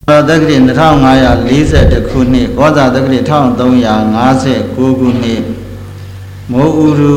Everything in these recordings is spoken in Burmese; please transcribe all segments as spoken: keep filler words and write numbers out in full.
Tắc Kỷ một nghìn năm trăm bốn mươi mốtခုနှစ် ကောဇာတက္ကရာ một nghìn ba trăm năm mươi chín ခုနှစ်မိုးဥရု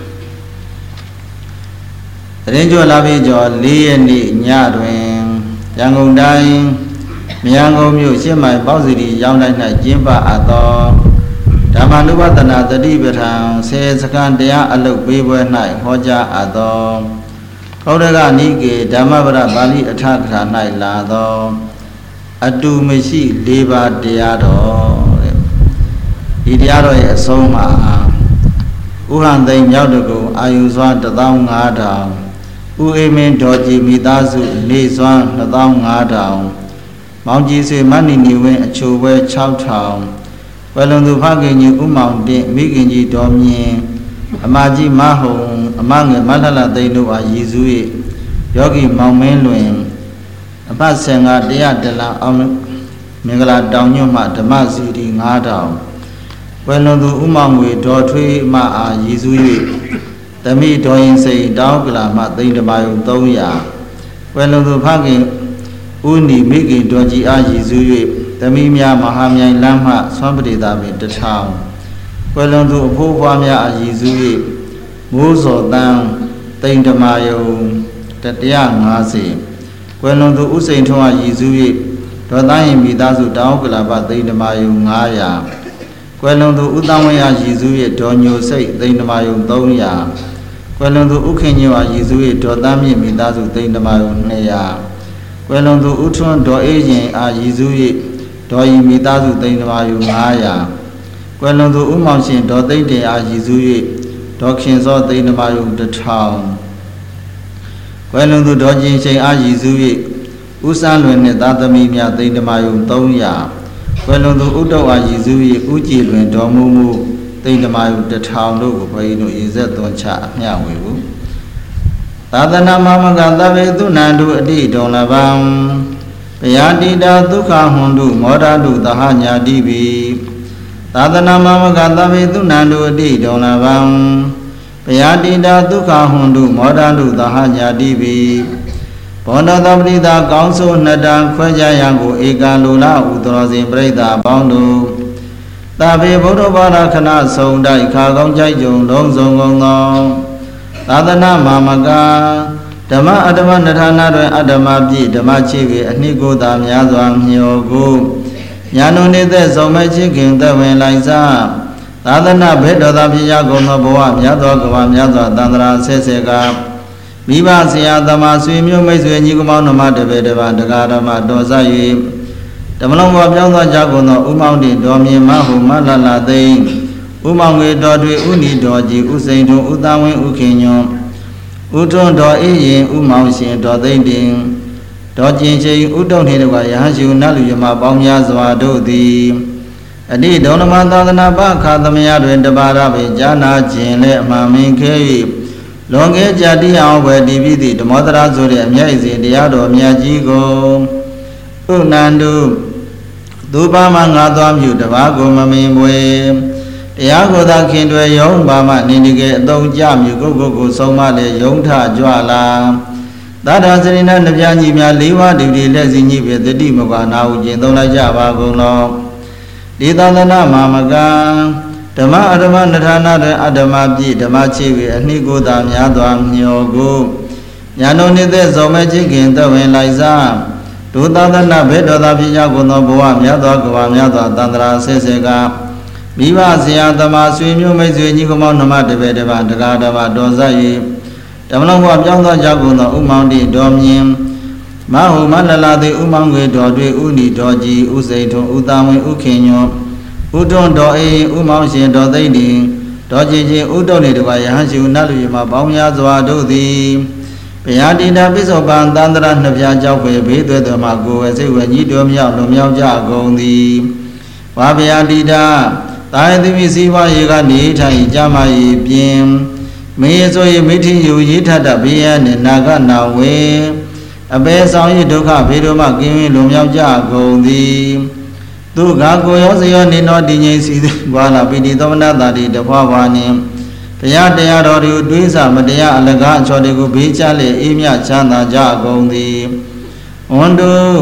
သတင်းကြွလာပြီးကျော် ၄ ရက်နေ့ညတွင်ရန်ကုန်တိုင်းမြရန်ကုန်မြို့ရှစ်မိုင်ပေါ့စီရီရောင်းတိုင်း၌ကျင်းပအပ်သောဓမ္မနုပဒနာတတိပဋ္ဌာန်ဆယ်စကန်တရားအလုပ်ပေးပွဲ၌ဟောကြားအပ်သောခေါရကနိကေဓမ္မပဒပါဠိအထကထာ၌လာသောအတူမရှိ၄ပါးတရားတော်တဲ့ဒီတရားတော်ရဲ့အဆုံးမှာဥဟံသိမ်မြောက်တကူအာယုစွာ တစ်သောင်းငါးထောင်ဥအေမင်းတော်ကြည်မိသားစုနေစွမ်း နှစ်သောင်းငါးထောင်မောင်ကြီးဆွေမဏိနီဝင်းအချိုပွဲ ခြောက်ထောင်ဝယ်လွန်သူဖခင်ကြီးဥမောင်တင့်မိခင်ကြီးတော်မြင့်အမကြီးမဟုံအမငယ်မလှလှသိန်းတို့အားရည်စူး၍ယောဂီမောင်မင်းလွင်အပတ်ဆင်ကတရားတလအောင်မင်္ဂလာတောင်ညွတ်မှဓမ္မစီရီငါးထောင်ဝယ်လွန်သူဥမောင်ငွေဒေါ်ထွေးမအားရည်စူး၍သမိဒေါ်ရင်စိန်တောင်းကလာမှသိန်းဓမ္မယုံသုံးရာဝယ်လွန်သူဖခင်ဥနီမိခင်ဒေါ်ကြီးအားရည်စူး၍သမိများမဟာမြိုင်လမ်းမှဆွမ်းပရိသာပင်တစ်ထောင်ဝယ်လွန်သူအဖိုးဖွားများအားရည်စူး၍မိုးစော်တန်းသိန်းဓမ္မယုံတတရားငါးสิบကွယ်လွန်သူဥစိန်ထွန်းအားရည်စူး၍ဒေါ်သားရင်မိသားစုတောင်းကလာပသိန်းဓမ္မယုံငါးရာကွယ်လွန်သူဥတဝင်းအားရည်စူး၍ဒေါ်ညိုစိတ်သိန်းဓမ္မယုံသုံးရာကွယ်လွန်သူဥခင်ညိုအားရည်စူး၍ဒေါ်သားမြင့်မိသားစုသိန်းဓမ္မယုံနှစ်ရာကွယ်လွန်သူဥထွန်းဒေါ်အေးရင်အားရည်စူး၍ဒေါ်ရီမိသားစုသိန်းဓမ္မယုံငါးရာကွယ်လွန်သူဥမောင်ရှင်ဒေါ်သိန်းတင်အားရည်စူး၍ဒေါ်ခင်စောသိန်းဓမ္မယုံတစ်ထောင်ကွယ်လွန်သူဒေါ်ကျင်ချိန်အားရည်စူး၍ဥစမ်းလွင်နှင့်သားသမီးများသိန်းဓမ္မယုံသုံးရာကွယ်လွန်သူဥတုအားရည်စူး၍ဥကြည်လွင်ဒေါ်မူမူသိန်းဓမ္မယုံတစ်ထောင်တို့ကိုဘုန်းကြီးတို့ရေဆက်သွန်ချအမျှဝေဘူးသာသနာမမကသဗ္ဗေသူနန္တုအတိဒေါလဗံပယတိတာဒုက္ခဟွန်တုမောဒတုသဟညာတိပိသာသနာမမကသဗ္ဗေသူနန္တုအတိဒေါလဗံပယတိတာဒုက္ခဟွန်တုမောဒတုသဟညာတိပိဘောဓသပတိတာကောင်းဆိုနှစ်တန်ခွဲကြရန်ကိုဧကလူလဥတရောစဉ်ပြိဿပေါင်းတို့သဗ္ဗေဘုဒ္ဓဘာသာခဏဆုံးတိုက်ခါကောင်းကြိုက်ကြုံလုံးစုံကုန်သောသာသနာမမကဓမ္မအတ္တမနထာနာတွင်အတ္တမပြည့်ဓမ္မချစ်ပေအနှစ်ကိုသာများစွာမျှော်ကိုညာနုန်နေတဲ့ဆုံးမချစ်ခင်သက်ဝင်လိုက်စားသာသနာဘေတော်သာဖြစ်ရကုန်သောဘဝများသောကဘာများစွာတန္တရာဆက်ဆက်ကမိဘဆရာသမားဆွေမျိုးမိတ်ဆွေညီကောင်နှမတပည့်တပါတရားဓမ္မတော်စ၍ဓမ္မလုံးပေါ်ပြောင်းသွားကြကုန်သောဥမောင်တိတော်မြင်မဟုမလလသိန်းဥမောင်ငွေတော်တွေဥနီတော်ကြီးဥစိန်ထွန်းဥသားဝင်းဥခင်ညွန်ဥထွန်းတော်အေးရင်ဥမောင်ရှင်တော်သိန်းတင်တော်ကျင်ချိန်ဥတုံနှင့်တကွာယဟန်ရှုနတ်လူယမပေါင်းများစွာတို့သည်အတိဒေါနမသာသနာပခါသမယတွင်တပါးရပင်ကြာနာခြင်းလည်းအမှန်မင်းခဲ၍လွန်ခဲ့ကြတိအောင်ဝယ်တည်ပြီးသည့်ဓမ္မတရာဆိုတဲ့အမြတ်အစဉ်တရားတော်မြတ်ကြီးကိုဥနန္တုသူပါမငါသွားမြူတပါးကိုမမင်ပွေတရားကိုသာခင်တွေယုံပါမနေနေကအတုံးကြမြူကိုကိုကိုဆုံးမလေယုံထကြွလာသာထာစရိနာနှပြညီများလေးဝါးဒီဒီလက်စီညီပဲတတိမကွာနာဟုကျင့်သုံးလိုက်ကြပါကုန်လောဒီသန္တနာမာမကဓမ္မအဓမ္မနထာနာတွင်အဓမ္မပြည့်ဓမ္မချစ်ဝေအနှစ်ကိုသာများစွာမျှော်ကိုညာနုနေတဲ့ဇော်မဲချစ်ခင်သက်ဝင်လိုက်စားဒုသန္တနာဘေတော်သာဖြစ်ရကုန်သောဘဝများသောကဘာများသောတန္တရာဆဲဆဲကမိဘဆရာသမားဆွေမျိုးမိတ်ဆွေညီကောင်နှမတပည့်တပါတရားဓမ္မတော်စ၍ဓမ္မလုံးဘဝပြောင်းသွားကြကုန်သောဥမောင်တိတော်မြင်မဟုမလလာသည်ဥမောင်ငွေတော်တွေဥနီတော်ကြီးဥစိန်ထွန်းဥသားဝင်းဥခင်ညွန်ဥထွန်းတော်အေးဥမောင်ရှင်တော်သိမ့်တင်တော်ကြည်ချင်းဥတုံနေတကွာယဟန်ရှုနတ်လူယမပေါင်းများစွာတို့သည်ဘုရားတိတာပိဿပံသန္တရနှစ်ပြားကြောက်ွယ်ဘေးသွဲတော်မှာကိုယ်ဝဲစိတ်ဝဲညီတော်မြောက်လွန်မြောက်ကြကုန်သည်ဝါဘုရားတိတာတာယတိမိစီးပွားရေကနေထိုင်ကြမ၏ပြင်မင်းရဲ့ဆိုရင်မိထီယူရေးထတဘေးရနဲ့နာဂနာဝေအပေဆောင်၏ဒုက္ခဘေးတို့မှကင်းဝေးလွန်မြောက်ကြကုန်သည်သူကကိုရောစရောနေတော်တည်ငြိမ်စီဘွာလာပိတိသမဏတာတိတဖွားဖွားနှင့်တရားတရားတော်တွေကိုတွေးဆမတရားအလကားအချော်တွေကိုဘေးချလေအေးမြချမ်းသာကြကုန်သည်ဝန္တုဓ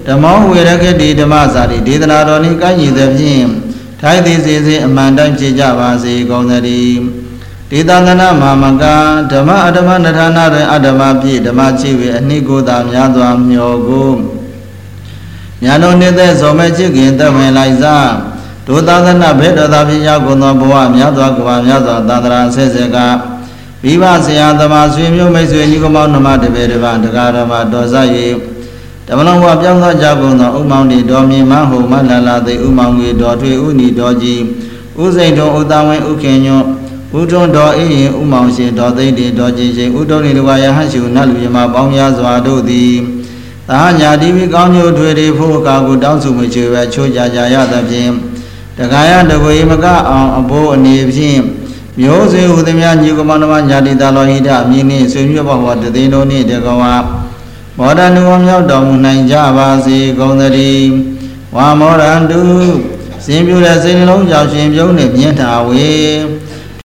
Dhammo Virakati Dhammasari Didanaroni Kanyi Devjim Thai Disi Amandam Chijavasi Gondari Didangana Mamaka Dhamma Adama Natana Adama Pi Dhamma Chivi Nikuda Myadwa Myogu Nyano Nide Somechikin Dhamma Laiza Dudana Beda Davia Guna Boa Myadwa Gua Myadwa Dandra Seseka Viva Sia Dhamma Swimyo Mesu Nikoma Nama Deverivan Dagarama Dozayi Dhamma Pyanga Jaguna Umaundi Domi Mahu Malala the Umangi Dotri Uni Doji Uzaido Udawe Ukenyo Udon Do E Umausi Dodi Doji Udoni Waya Hashu Nalvima Bamya Zwado the Tahanya Divi Ganyo Dwedi Fuka down to which you were Choja Jaya Jim The Gaya the Waymaga on a bow and Navim Yose Udemian Yukomanaman Yadi Dalohida Mini Sumba what they don't need to go up. Modern Wamya Dom Nanja Si Gondari Wamorandu Simula Sinilong Jashim Joni Yenta away.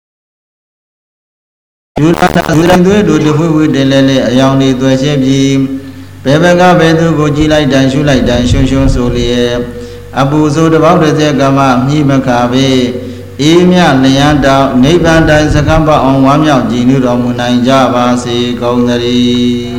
You don't do the food with the lele, a young lady to a shape. Pebega Bedu Goji like Danshu like Danshu Solie Abu Zod about the Gama, Himakabe, Emia Leanda, Neban Dansakamba on Wamya Jinu Domunanja Si Gondari.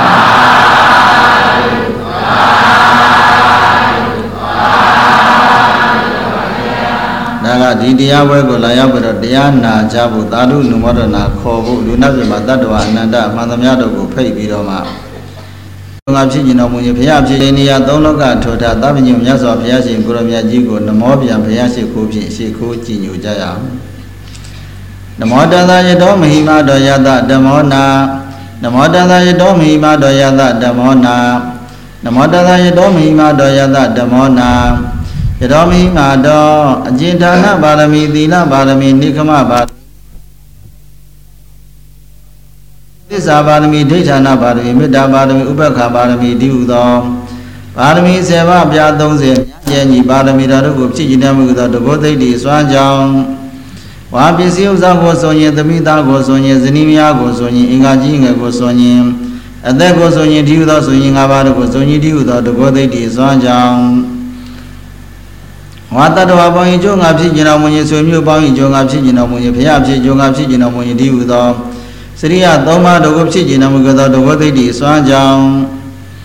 Naga Didia Wego Layabra Diana Jabu Tadu Numadana Kobu Lunazima Dadwa Nanda Madamyado Pay Bidoma Tunapchino Munyapia Donoga Tota Davinu Yaso Piashi Gurumia Jigo Namobia Piashi Kupi Shiku Jinu Jaya Namodana Yadom Hima Doyada Damona Namodana Yadom Hima Doyada Damona Namodana Yadom Hima Doyada Damona Yadom Hima Do Ajitana Barami Dina Barami Nikama Bar This Barami Ditana Barami Mida Barami Ubaka Barami Diudo Barami Seva Biadon Jenny Barami Daru Chinamu the Gote Swanjang Wapisi was on the Mida was on Zinimia was on Ingajinga was on him, and then was on you do those swinging about was on you do the Gote Swanjang. What that about Jung up Sijina when you swim you bound Jung up Sijina when you pay up Jung up Sijina when you do the Syria Doma the Gopsijina Mugada the Gote Swanjang.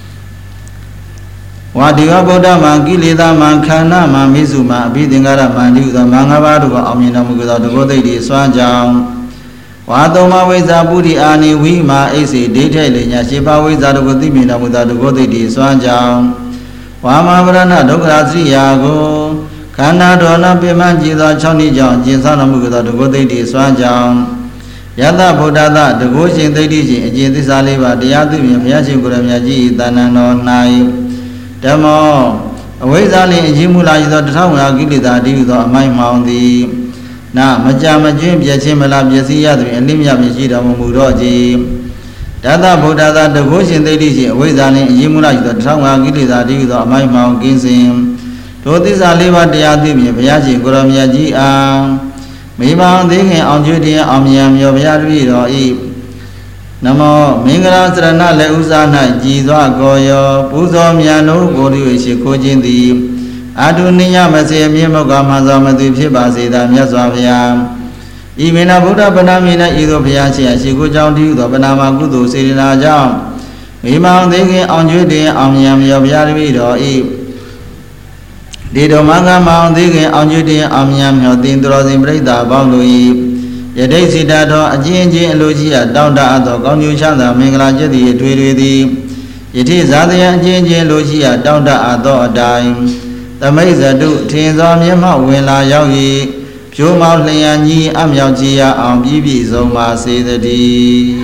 Wadiga Boda Mangilida Mankana Mamizuma Bidingara Mandu the Mangabadu Amina Muguda the Gote Swanjang. Wadoma with a booty ani Wima Ase detailing Yashipa with the Gotimina with the Gote Swanjang. Wamabrana Dokrazi Yago Kana Dona Pimanji the Choni John Jinsana Muguda the Gote Swanjang. Yada Bodada the Goshin the D J Jindis Aliva the Yadu Yashi Guramaji Danano Nai. Demo, away Zali Jimula is the town Agilida, do my mounty. Now, Majama Jim Yachimala Yasia and Limia Mishida Muroji. Dada Bodada, the Goshin the D J, away Zali Jimula is the town Agilida, do my mount Ginsim. To this Aliva de Adim Yachi, Guramiaji, Mima, they on duty, Amiam, Yoviari or E. Namo Mingara Srana Leusana Jizwa Goyo Puzo Miano Gori Shikojin the Adunia Mase Mimoga Mazamadu Pibasi da Miazavia Imina Buddha Banamina Ethiopia Shikujan the Banama Gudu Sirina Jam Mima Digi on Judy Amiam Yoviari or E Dido Manga Mount Digi on Judy Amiam Yodindros in Breda Boundui Yadaisi Dado, a G N G and Lucia, down the Gonucha, the Mingla Jedi, Twidi. It is other G N G and Lucia, down the Ado dime. The Mazer do, Tins on Yama, Willa Yogi, Pure Mount Liani, Am Yagia, on B B Zoma, say the D.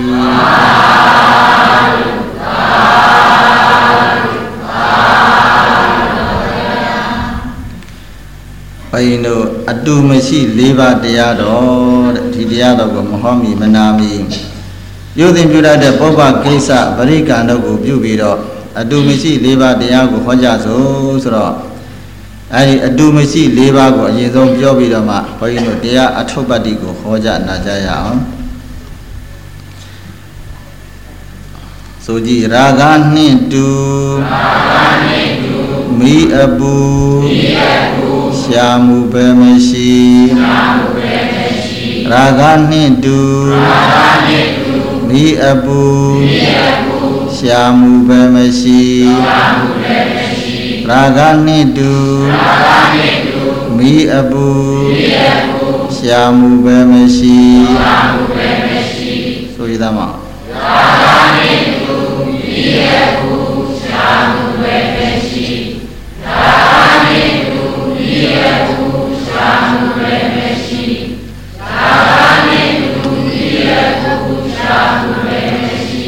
I know a do machi liva deado, Tidiado, Mohammed Manami. You think you had the Boba Kesa, Varika, no go, Bubido. A do machi liva deago, Hojazo, so I do machi liva go, Yizom Jobidoma, for you know, they are at Hobadigo, Hoja Najaya. So, the Ragan need to မိအပူရှာမှုပဲမရှိရာဂနှင့်တူမိအပူရှာမှုပဲမရှိရာဂနှင့်တူမိအပူရှာမှုပဲမရှိဆိုရသမောရာဂနှင့်တူမိအပူရှာမှုပဲမရှိရာဂနှင့်တူမိအပူရှာမှုပဲမရှိရာဂနှင့်တူမိအပူရှာမှုပဲမရှိ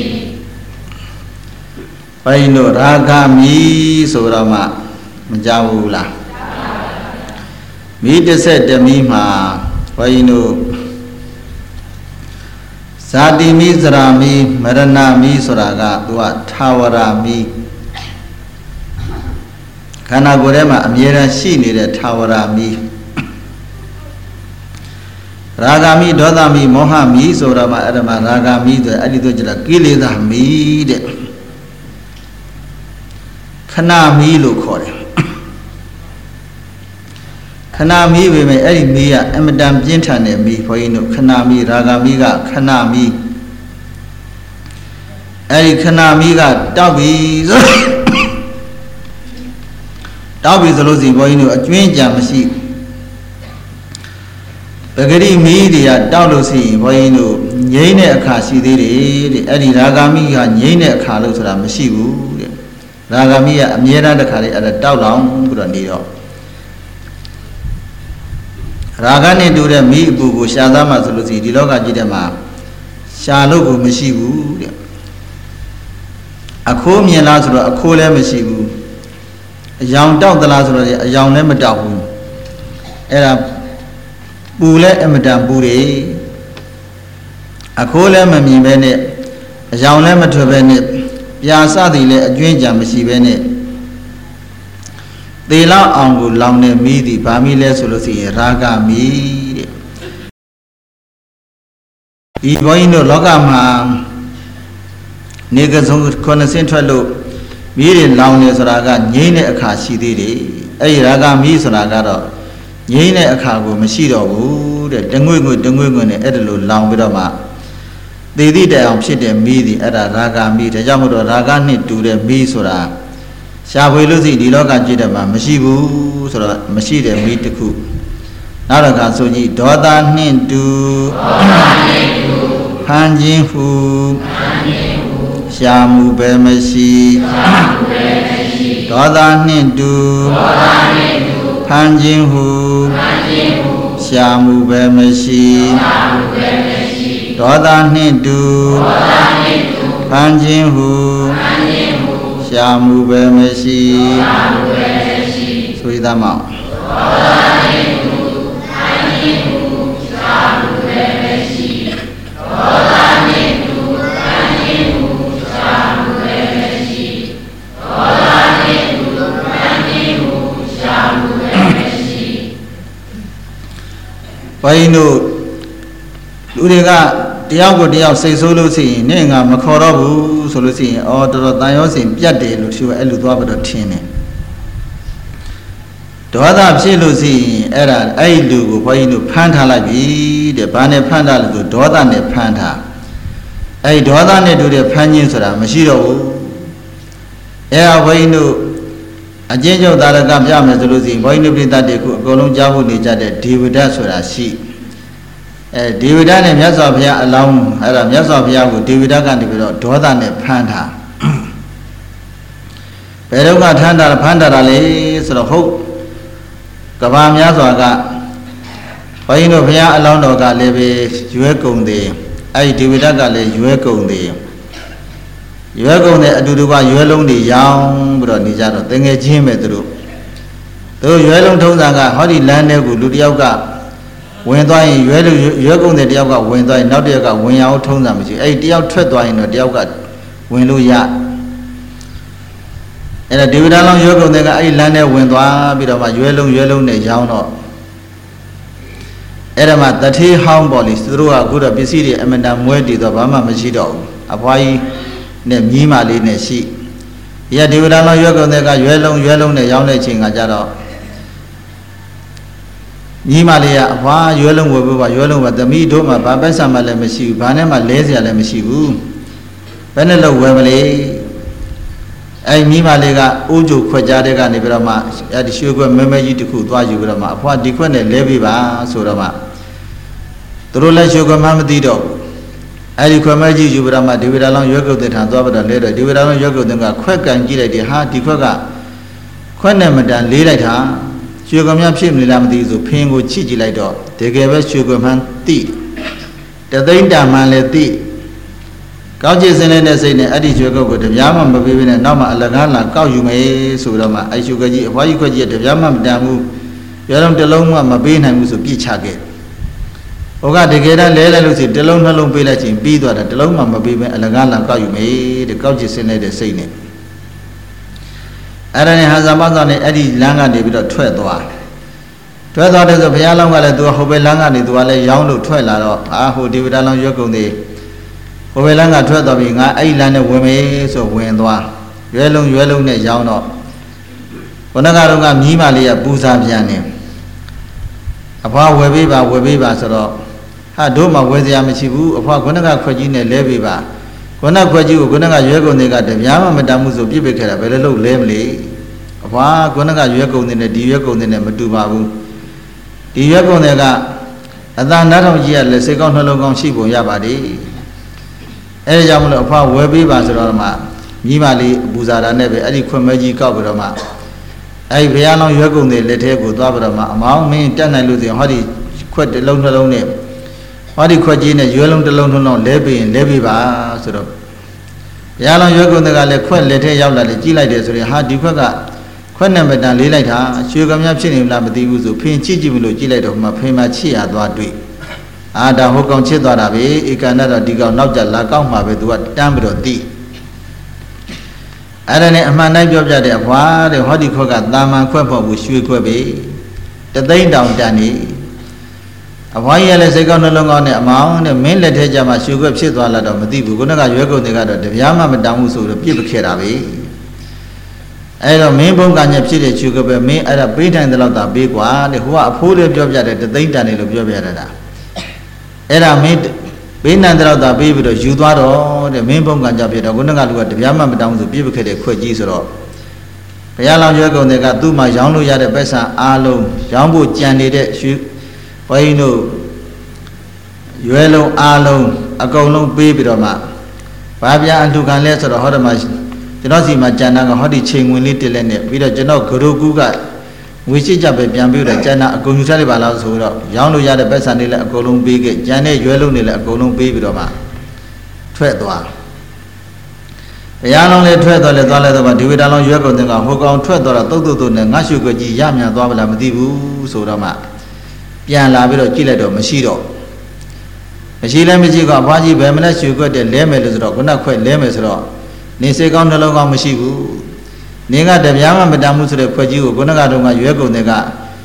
ဘိုင်းတို့ရာဂမီဆိုတော့မှမကြောက်ဘူးလားမိတစ်ဆက်တမီမှာဘိုင်းတို့ဇာတိမိစရာမိမရဏမိဆိုတာကသူကထာဝရမိခန္ဓာကိုယ်ထဲမှာအမြဲတမ်းရှိနေတဲ့ထာဝရမိရာဂမိဒေါသမိမောဟမိဆိုတော့မှအဲ့ဒါမှရာဂမိဆိုအဲ့ဒီတော့ကျတော့ကိလေသာမိတဲ့ခဏမိလို့ခေါ်တယ်ခဏမိပဲမဲ့အဲ့ဒီမိကအမတန်ပြင်းထန်တဲ့မိဘုန်းကြီးတို့ခဏမိရာဂမိကခဏမိအဲ့ဒီခဏမိကတောက်ပြီဆိုတောက်ပြီဆိုလို့စီဘုန်းကြီးတို့အကျွင်းကြံမရှိပဂရိမိတွေကတောက်လို့စီဘုန်းကြီးတို့ငြိမ့်တဲ့အခါရှိသေးတယ်တဲ့အဲ့ဒီရာဂမိကငြိမ့်တဲ့အခါလို့ဆိုတာမရှိဘူးတဲ့ရာဂမိကအမြဲတမ်းတစ်ခါလေးအဲ့ဒါတောက်လောင်ပြီးတော့နေတော့ရာဂနဲ့တူတဲ့မိအပူကိုရှာသားမှဆိုလို့စီဒီလောကကြီးထဲမှာရှာလို့ကိုမရှိဘူးတဲ့အခိုးမြင်လားဆိုတော့အခိုးလည်းမရှိဘူးအယောင်တောက်သလားဆိုတော့အယောင်လည်းမတောက်ဘူးအဲ့ဒါပူလည်းအမတန်ပူတယ်အခိုးလည်းမမြင်ပဲနဲ့အယောင်လည်းမထွက်ပဲနဲ့ပြာစသည်လည်းအကျွင်းကြံမရှိပဲနဲ့သေလောက်အောင်ကိုလောင်နေမိသည်ဗာမိလဲဆိုလို့ရှိရင်ရာဂမိတဲ့ဒီဘုန်းကြီးတို့လောကမှာနေကဆုံးခုနှစ်ဆင်းထွက်လို့မိတွေလောင်နေဆိုတာကငြိမ့်တဲ့အခါရှိသေးတယ်အဲ့ဒီရာဂမိဆိုတာကတော့ငြိမ့်တဲ့အခါကိုမရှိတော့ဘူးတဲ့တငွေ့ငွေ့တငွေ့ငွေ့နဲ့အဲ့ဒါလိုလောင်ပြီးတော့မှသေသည့်တိုင်အောင်ဖြစ်တဲ့မိသည်အဲ့ဒါရာဂမိဒါကြောင့်မို့တော့ရာဂနဲ့တူတဲ့မိဆိုတာရှားဖွေလို့စီဒီလောကကြည့်တယ်မှာမရှိဘူးဆိုတော့မရှိတဲ့မိတစ်ခုနောက်တစ်ခါဆိုကြည့်ဒေါသနှင့်တူဖန်ခြင်းဟုရှားမှုပဲမရှိဒေါသနှင့်တူဖန်ခြင်းဟုရှားမှုပဲမရှိဒေါသနှင့်တူဖန်ခြင်းဟုရှားမှုပဲမရှိဆိုရသမောဘိုင်းတို့လူတွေကတယောက်ကိုတယောက်စိတ်ဆိုးလို့ရှိရင်နဲ့ငါမခေါ်တော့ဘူးဆိုလို့ရှိရင်အော်တော်တော်တန်ရောစင်ပြတ်တယ်လို့သူကအဲ့လိုသွားပြီးတော့ထင်တယ်ဒေါသဖြစ်လို့ရှိရင်အဲ့ဒါအဲ့ဒီလူကိုဘုန်းကြီးတို့ဖမ်းထားလိုက်ပြီတဲ့ဘာနဲ့ဖမ်းထားလဲဆိုဒေါသနဲ့ဖမ်းထားအဲ့ဒီဒေါသနဲ့တူတဲ့ဖမ်းခြင်းဆိုတာမရှိတော့ဘူးအဲ့ဒါဘုန်းကြီးတို့အကျဉ်းချုပ်သာရကပြမယ်ဆိုလို့ရှိရင်ဘုန်းကြီးတို့ပြည်သားတွေခုအကုန်လုံးကြားဖို့နေကြတဲ့ဒေဝဒတ်ဆိုတာရှိအဲဒေဝဒတ်နဲ့မြတ်စွာဘုရားအလောင်းအဲ့ဒါမြတ်စွာဘုရားကိုဒေဝဒတ်ကနေပြီးတော့ဒေါသနဲ့ဖမ်းထားဘယ်တော့ကထမ်းတာဖမ်းတာလဲဆိုတော့ဟုတ်ကဘာများစွာကဘုန်းကြီးတို့ဘုရားအလောင်းတော်ကလည်းပဲရွဲကုန်သေးအဲ့ဒီဒေဝဒတ်ကလည်းရွဲကုန်သေးရွဲကုန်တဲ့အတူတူကရွဲလုံးတွေရောင်းပြီးတော့နေကြတော့တငယ်ချင်းပဲသူတို့သူရွဲလုံးထုံးစံကဟောဒီလမ်းထဲကိုလူတယောက်ကဝင်သွားရင်ရွဲလို့ရွဲကုန်တဲ့တယောက်ကဝင်သွားရင်နောက်တစ်ယောက်ကဝင်ရအောင်ထုံးစံမရှိအဲ့ဒီတယောက်ထွက်သွားရင်တော့တယောက်ကဝင်လို့ရအဲ့ဒါဒေဝဒတ်လောင်းရွဲကုန်တဲ့ကအဲ့ဒီလမ်းထဲဝင်သွားပြီးတော့မှရွဲလုံးရွဲလုံးနဲ့ရောင်းတော့အဲ့ဒါမှတထေးဟောင်းပေါ့လေသူတို့ကအခုတော့ပစ္စည်းတွေအမတန်မွဲတည်တော့ဘာမှမရှိတော့ဘူးအဖွားကြီးနဲ့မြီးမလေးနဲ့ရှိရဒီဝရလောရွက်ကုန်တဲ့ကရွယ်လုံးရွယ်လုံးနဲ့ရောင်းတဲ့ချိန်ကကြတော့ညီမလေးကအဖွာရွယ်လုံးဝယ်ဖို့ပါရွယ်လုံးပါသမီးတို့မှဘာပဲဆံမှလည်းမရှိဘူးဘာနဲ့မှလဲစရာလည်းမရှိဘူးဘယ်နဲ့လို့ဝယ်မလဲအဲ့ညီမလေးကအိုးကြိုခွက်ကြားတဲ့ကနေပြီးတော့မှအဲ့ဒီရွှေခွက်မဲမဲကြီးတစ်ခုသွားယူပြီးတော့မှအဖွာဒီခွက်နဲ့လဲပေးပါဆိုတော့မှသူတို့လည်းရွှေခွက်မှမသိတော့ဘူးအဲ့ဒီခွက်မဲကြီးယူပြီးတော့မှဒီဝရလောရွက်ကုန်တဲ့ထံသွားပြီးတော့လဲတော့ဒီဝရလောရွက်ကုန်တဲ့ကခွက်ကန်ကြည့်လိုက်တယ်ဟာဒီခွက်ကခွက်နဲ့မတန်လေးလိုက်တာရွှေခွက်များဖြစ်မလားမသိဘူးဆိုဖင်းကိုချိကြည့်လိုက်တော့တကယ်ပဲရွှေခွက်မှန်းသိတသိန်းတန်မှန်းလည်းသိကောင်းကျစ်စင်းတဲ့စိတ်နဲ့အဲ့ဒီရွှေခွက်ကိုတပြားမှမပေးဘဲနဲ့နောက်မှအလကားလာကောက်ယူမယ်ဆိုတော့မှအဲ့ရွှေခွက်ကြီးအဖွားကြီးခွက်ကြီးတပြားမှမတန်ဘူးရွယ်လုံးတစ်လုံးမှမပေးနိုင်ဘူးဆိုပြစ်ချခဲ့ဟိုကတကယ်တမ်းလဲလိုက်လို့စီတစ်လုံးနှလုံးပေးလိုက်ချင်းပြီးသွားတာတစ်လုံးမှမပေးဘဲအလကားလာကောက်ယူမယ်တဲ့ကောက်ကျစ်စင်းတဲ့စိတ်နဲ့အဲ့ဒါနဲ့ဟာဇာမသောနဲ့အဲ့ဒီလမ်းကနေပြီးတော့ထွက်သွားထွက်သွားတဲ့ဆိုဘုရားလောင်းကလည်းသူကဟိုဘက်လမ်းကနေသူကလည်းရောင်းလို့ထွက်လာတော့အာဟိုဒီဝရလောင်းရွက်ကုန်သေးဟိုဘက်လမ်းကထွက်သွားပြီငါအဲ့ဒီလမ်းနဲ့ဝင်မယ်ဆိုဝင်သွားရွယ်လုံးရွယ်လုံးနဲ့ရောင်းတော့ဘုနကတော့ကမြီးမလေးကပူစာပြန်နေအဖွားဝယ်ပေးပါဝယ်ပေးပါဆိုတော့ဟာတို့မှဝယ်စရာမရှိဘူးအဖွားခုနကခွက်ကြီးနဲ့လဲပေးပါခုနခွက်ကြီးကိုခုနကရွယ်ကုန်တွေကတပြားမှမတမ်းမှုဆိုပြစ်ပစ်ခဲ့တာဘယ်လိုလုပ်လဲမလဲအဖွားခုနကရွယ်ကုန်တွေနဲ့ဒီရွယ်ကုန်တွေနဲ့မတူပါဘူးဒီရွက်ကုန်တွေကအသာနားထောင်ကြီးရလက်စိတ်ကောင်းနှလုံးကောင်းရှိပုံရပါတယ်အဲဒါကြောင့်မလို့အဖွားဝယ်ပေးပါဆိုတော့မှမြီးမလေးအပူဇာတာနဲ့ပဲအဲ့ဒီခွက်မဲကြီးကောက်ပြီးတော့မှအဲ့ဒီဘုရားလောင်းရွက်ကုန်တွေလက်ထဲကိုသွားပြီးတော့မှအမောင်းမင်းတက်နိုင်လို့ဆိုရင်ဟောဒီခွက်တစ်လုံးနှလုံးနဲ့ဟောဒီခွက်ကြီးနဲ့ရွယ်လုံးတစ်လုံးနှလုံးလဲပေးရင်လဲပေးပါဆိုတော့ဘုရားလောင်းရွက်ကုန်တွေကလည်းခွက်လက်ထဲရောက်လာတယ်ကြီးလိုက်တယ်ဆိုရင်ဟာဒီခွက်ကခွက်နဲ့မတန်လေးလိုက်တာရွှေကမြဖြစ်နေလားမသိဘူးဆိုဖင်ချစ်ကြည့်မလို့ကြည့်လိုက်တော့မှဖင်မှာချစ်ရသွားတွေ့အာဒါဟိုကောင်ချစ်သွားတာပဲဧကန္တတော့ဒီကောင်နောက်ကြလာကောက်မှာပဲသူကတန်းပြီးတော့တိအဲ့ဒါနဲ့အမှန်တိုင်းပြောပြတဲ့အဖွာတဲ့ဟောဒီခွက်ကတာမန်ခွက်ဖို့ဘူးရွှေခွက်ပဲတသိန်းတောင်တန်နေအဖွာကြီးရလဲစိတ်ကောင်းနှလုံးကောင်းနဲ့အမောင်းနဲ့မင်းလက်ထဲကျမှရွှေခွက်ဖြစ်သွားလာတော့မသိဘူးခုနကရွယ်ကုန်တွေကတော့တပြားမှမတောင်းဘူးဆိုတော့ပြစ်ပခဲ့တာပဲအဲ့တော့မင်းဘုံကညဖြစ်တဲ့ချူကပဲမင်းအဲ့ဒါပေးတိုင်းတဲ့လောက်သာပေးကွာတဲ့ဟိုကအဖိုးလေးပြောပြတယ်တသိန်းတန်တယ်လို့ပြောပြရတာအဲ့ဒါမင်းပေးနိုင်တဲ့လောက်သာပေးပြီးတော့ယူသွားတော့တဲ့မင်းဘုံကညဖြစ်တော့ခုနကလူကတပြားမှမတောင်းဘူးဆိုပြစ်ပခဲ့တဲ့ခွက်ကြီးဆိုတော့ဘုရားလောင်းရွယ်ကုန်တွေကသူ့မှာရောင်းလို့ရတဲ့ပတ်စံအားလုံးရောင်းဖို့ကြံနေတဲ့ရွှေဘိန်းတို့ရွယ်လုံးအားလုံးအကုန်လုံးပေးပြီးတော့မှဘာပြအလှခံလဲဆိုတော့ဟောတယ်မှာကျွန်တော်စီမှာကျန်တာကဟောဒီချိန်ဝင်လေးတက်လက်နဲ့ပြီးတော့ကျွန်တော်ဂရုကူကငွေရှိကြပဲပြန်ပြီးတော့ကျန်တာအကုန်ယူထားလိုက်ပါလားဆိုတော့ရောင်းလို့ရတဲ့ပတ်စံတွေလည်းအကုန်လုံးပေးခဲ့ကျန်တဲ့ရွယ်လုံးတွေလည်းအကုန်လုံးပေးပြီးတော့မှထွက်သွားဘုရားလုံးလေးထွက်သွားလဲသွားလဲတော့ဒီဝေတာလုံးရွယ်ကုန်တဲ့ကဟိုကောင်ထွက်သွားတော့တုတ်တုတ်တုတ်နဲ့ငါရှုကကြီးရမြန်သွားပါလားမသိဘူးဆိုတော့မှပြန်လာပြီးတော့ကြည့်လိုက်တော့မရှိတော့မရှိလဲမရှိကဘွားကြီးဘယ်မနဲ့ရှုခွက်တဲ့လဲမယ်လို့ဆိုတော့ခုနခွက်လဲမယ်ဆိုတော့နေစိတ်ကောင်းနှလုံးကောင်းမရှိဘူးနေကတပြားမှမတမ်းမှုဆိုတဲ့ခွက်ကြီးကိုခုနကတော့ကရွယ်ကုန်တဲ့က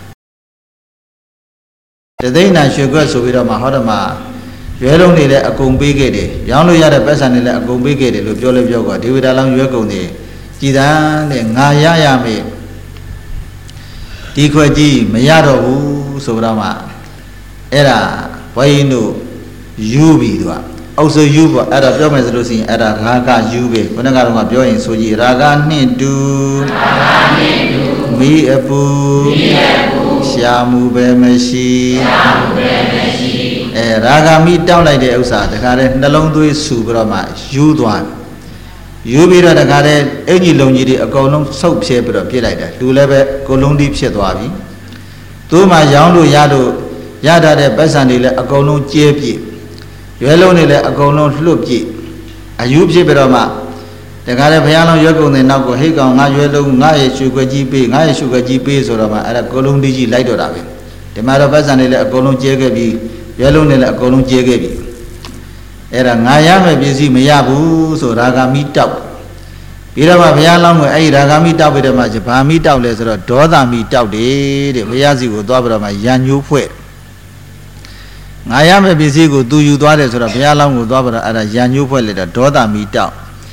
တသိန်းနာရွှေခွက်ဆိုပြီးတော့မှဟောတော့မှရွယ်လုံးတွေလည်းအကုန်ပေးခဲ့တယ်ရောင်းလို့ရတဲ့ပတ်စံတွေလည်းအကုန်ပေးခဲ့တယ်လို့ပြောလဲပြောကဒီဝိဒါလောင်းရွယ်ကုန်တွေကြည်တန်းတဲ့ငါရရမေးဒီခွက်ကြီးမရတော့ဘူးဆိုတော့မှအဲ့ဒါဘွားရင်တို့ယူပြီးသူကအုပ်စုယူပေါ့အဲ့ဒါပြောမယ်ဆိုလို့ရှိရင်အဲ့ဒါရာဂယူပဲဘယ်နှကတော့ကပြောရင်ဆိုကြည့်ရာဂနှင့်တူရာဂနှင့်တူမိအပူမိအပူရှာမှုပဲမရှိရှာမှုပဲမရှိအဲရာဂမိတောက်လိုက်တဲ့ဥစ္စာတခါတည်းနှလုံးသွေးဆူပြီးတော့မှယူသွားယူပြီးတော့တခါတည်းအင်ကြီးလုံးကြီးတွေအကုန်လုံးဆုပ်ဖြဲပြီးတော့ပြစ်လိုက်တယ်လူလည်းပဲကိုလုံးဒီဖြစ်သွားပြီသူ့မှာရောင်းလို့ရလို့ရတတ်တဲ့ပတ်စံတွေလည်းအကုန်လုံးကျဲပြည့်ရွယ်လုံးတွေလည်းအကုန်လုံးလှုပ်ပြည့်အယူဖြစ်ပြီးတော့မှတခါတည်းဘုရားလုံးရွယ်ကုန်တဲ့နောက်ကိုဟိတ်ကောင်ငါရွယ်လုံးငါရဲ့ရွှေခွက်ကြီးပေးငါရဲ့ရွှေခွက်ကြီးပေးဆိုတော့မှအဲ့ဒါကိုလုံးဒီကြီးလိုက်တော့တာပဲဒီမှာတော့ပတ်စံတွေလည်းအကုန်လုံးကျဲခဲ့ပြီးရွယ်လုံးတွေလည်းအကုန်လုံးကျဲခဲ့ပြီးအဲ့ဒါငါရမယ်ပစ္စည်းမရဘူးဆိုရာဂာမိတောက်ပြီးတော့မှဘုရားလောင်းကအဲ့ဒီရာဂာမိတောက်ပြီးတော့မှဗာမိတောက်လဲဆိုတော့ဒေါသမိတောက်တယ်တဲ့ဘုရားစီကိုသွားပြီးတော့မှရန်ညိုးဖွဲ့ငါရမယ့်ပစ္စည်းကိုသူယူသွားတယ်ဆိုတော့ဘုရားလောင်းကိုသွားပြီးတော့အဲ့ဒါရန်ညိုးဖွဲ့လိုက်တာဒေါသမီတောက်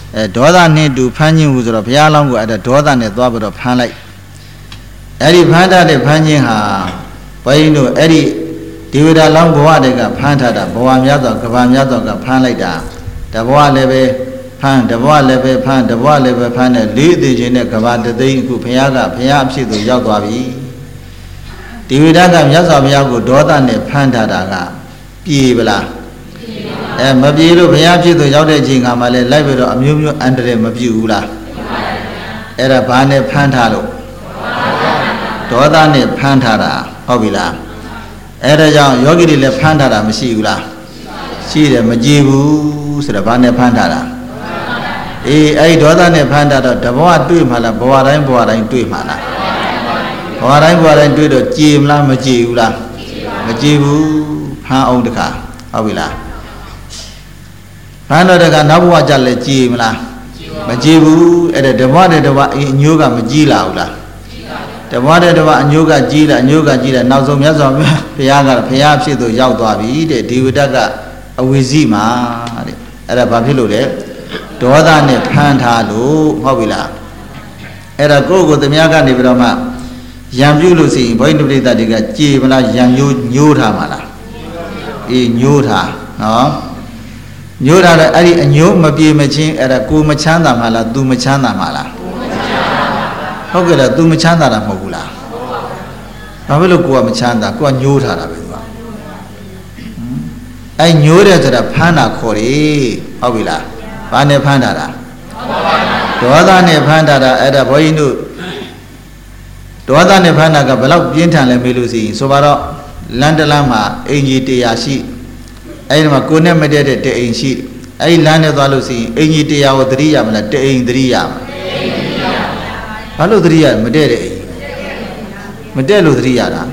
အဲဒေါသနဲ့တူဖမ်းခြင်းဟူဆိုတော့ဘုရားလောင်းကိုအဲ့ဒါဒေါသနဲ့သွားပြီးတော့ဖမ်းလိုက်အဲ့ဒီဖမ်းထားတဲ့ဖမ်းခြင်းဟာဘုန်းကြီးတို့အဲ့ဒီဒီဝိဒလောင်းဘဝတွေကဖမ်းထားတာဘဝများစွာကဘာများစွာကဖမ်းလိုက်တာတဘဝလည်းပဲဖမ်းတဘဝလည်းပဲဖမ်းတဘဝလည်းပဲဖမ်းတဲ့လေးအသေးချင်းနဲ့ကဘာတသိန်းအခုဘုရားကဘုရားအဖြစ်သို့ရောက်သွားပြီဒီဝိဒကမြတ်စွာဘုရားကိုဒေါသနဲ့ဖမ်းထားတာကပြေပလားအဲမပြေလို့ဘုရားဖြစ်သို့ရောက်တဲ့အချိန်ကမှလည်းလိုက်ပြီးတော့အမျိုးမျိုးအန္တရာယ်မပြုဘူးလားအဲ့ဒါဘာနဲ့ဖမ်းထားလို့ဒေါသနဲ့ဖမ်းထားတာဟုတ်ပြီလားအဲ့ဒါကြောင့်ယောဂီတွေလည်းဖမ်းထားတာမရှိဘူးလားရှိတယ်မကြည့်ဘူးဆိုတော့ဘာနဲ့ဖမ်းထားတာအေးအဲ့ဒီဒေါသနဲ့ဖမ်းထားတော့တဘဝတွေ့မှလားဘဝတိုင်းဘဝတိုင်းတွေ့မှလားဘဝတိုင်းဘဝတိုင်းတွေ့တော့ကြည်မလားမကြည်ဘူးလားမကြည်ဘူးဖမ်းအောင်တခါဟုတ်ပြီလားဖမ်းတော့တခါနောက်ဘဝကြလဲကြည်မလားမကြည်ဘူးအဲ့ဒါတဘဝတဲ့တဘဝအညိုးကမကြည်လာဘူးလားတဘဝတဲ့တဘဝအညိုးကကြည်လာအညိုးကကြည်လာနောက်ဆုံးမြတ်စွာဘုရားကဘုရားဖြစ်သူရောက်သွားပြီတဲ့ဒီဝိတ္တကအဝိဇိမှာတဲ့အဲ့ဒါဘာဖြစ်လို့လဲဒေါသနဲ့ဖမ်းထားလို့ဟုတ်ပြီလားအဲ့ဒါကိုယ့်ကိုယ်သမ ्या ကနေပြီးတော့မှရံပြုလို့ရှိရင်ဘုန်းကြီးတို့ပြိတ္တတွေကကြေမလားရံညိုးညိုးထားမှာလားအေးညိုးထားနော်ညိုးထားတော့အဲ့ဒီအညိုးမပြေမချင်းအဲ့ဒါကိုမချမ်းသာမှာလားသူမချမ်းသာမှာလားဟုတ်ကဲ့လားသူမချမ်းသာတာမဟုတ်ဘူးလားဘာဖြစ်လို့ကိုကမချမ်းသာကိုကညိုးထားတာပဲသူကအဲ့ညိုးတယ်ဆိုတာဖမ်းတာခေါ်တယ်ဟုတ်ပြီလားဘာနဲ့ဖမ်းတာလားဒေါသနဲ့ဖမ်းတာဒါအဲ့ဒါဘုန်းကြီးတို့ဒေါသနဲ့ဖမ်းတာကဘယ်လောက်ပြင်းထန်လဲမေးလို့ရှိရင်ဆိုပါတော့လမ်းတလမ်းမှာအင်ကြီးတရားရှိအဲ့ဒီမှာကိုနဲ့မတည့်တဲ့တအိမ်ရှိအဲ့ဒီလမ်းနဲ့သွားလို့ရှိရင်အင်ကြီးတရားကိုသတိရမလားတအိမ်သတိရမလားဘာလို့သတိရမတည့်တဲ့အိမ်မတည့်လို့သတိရတာ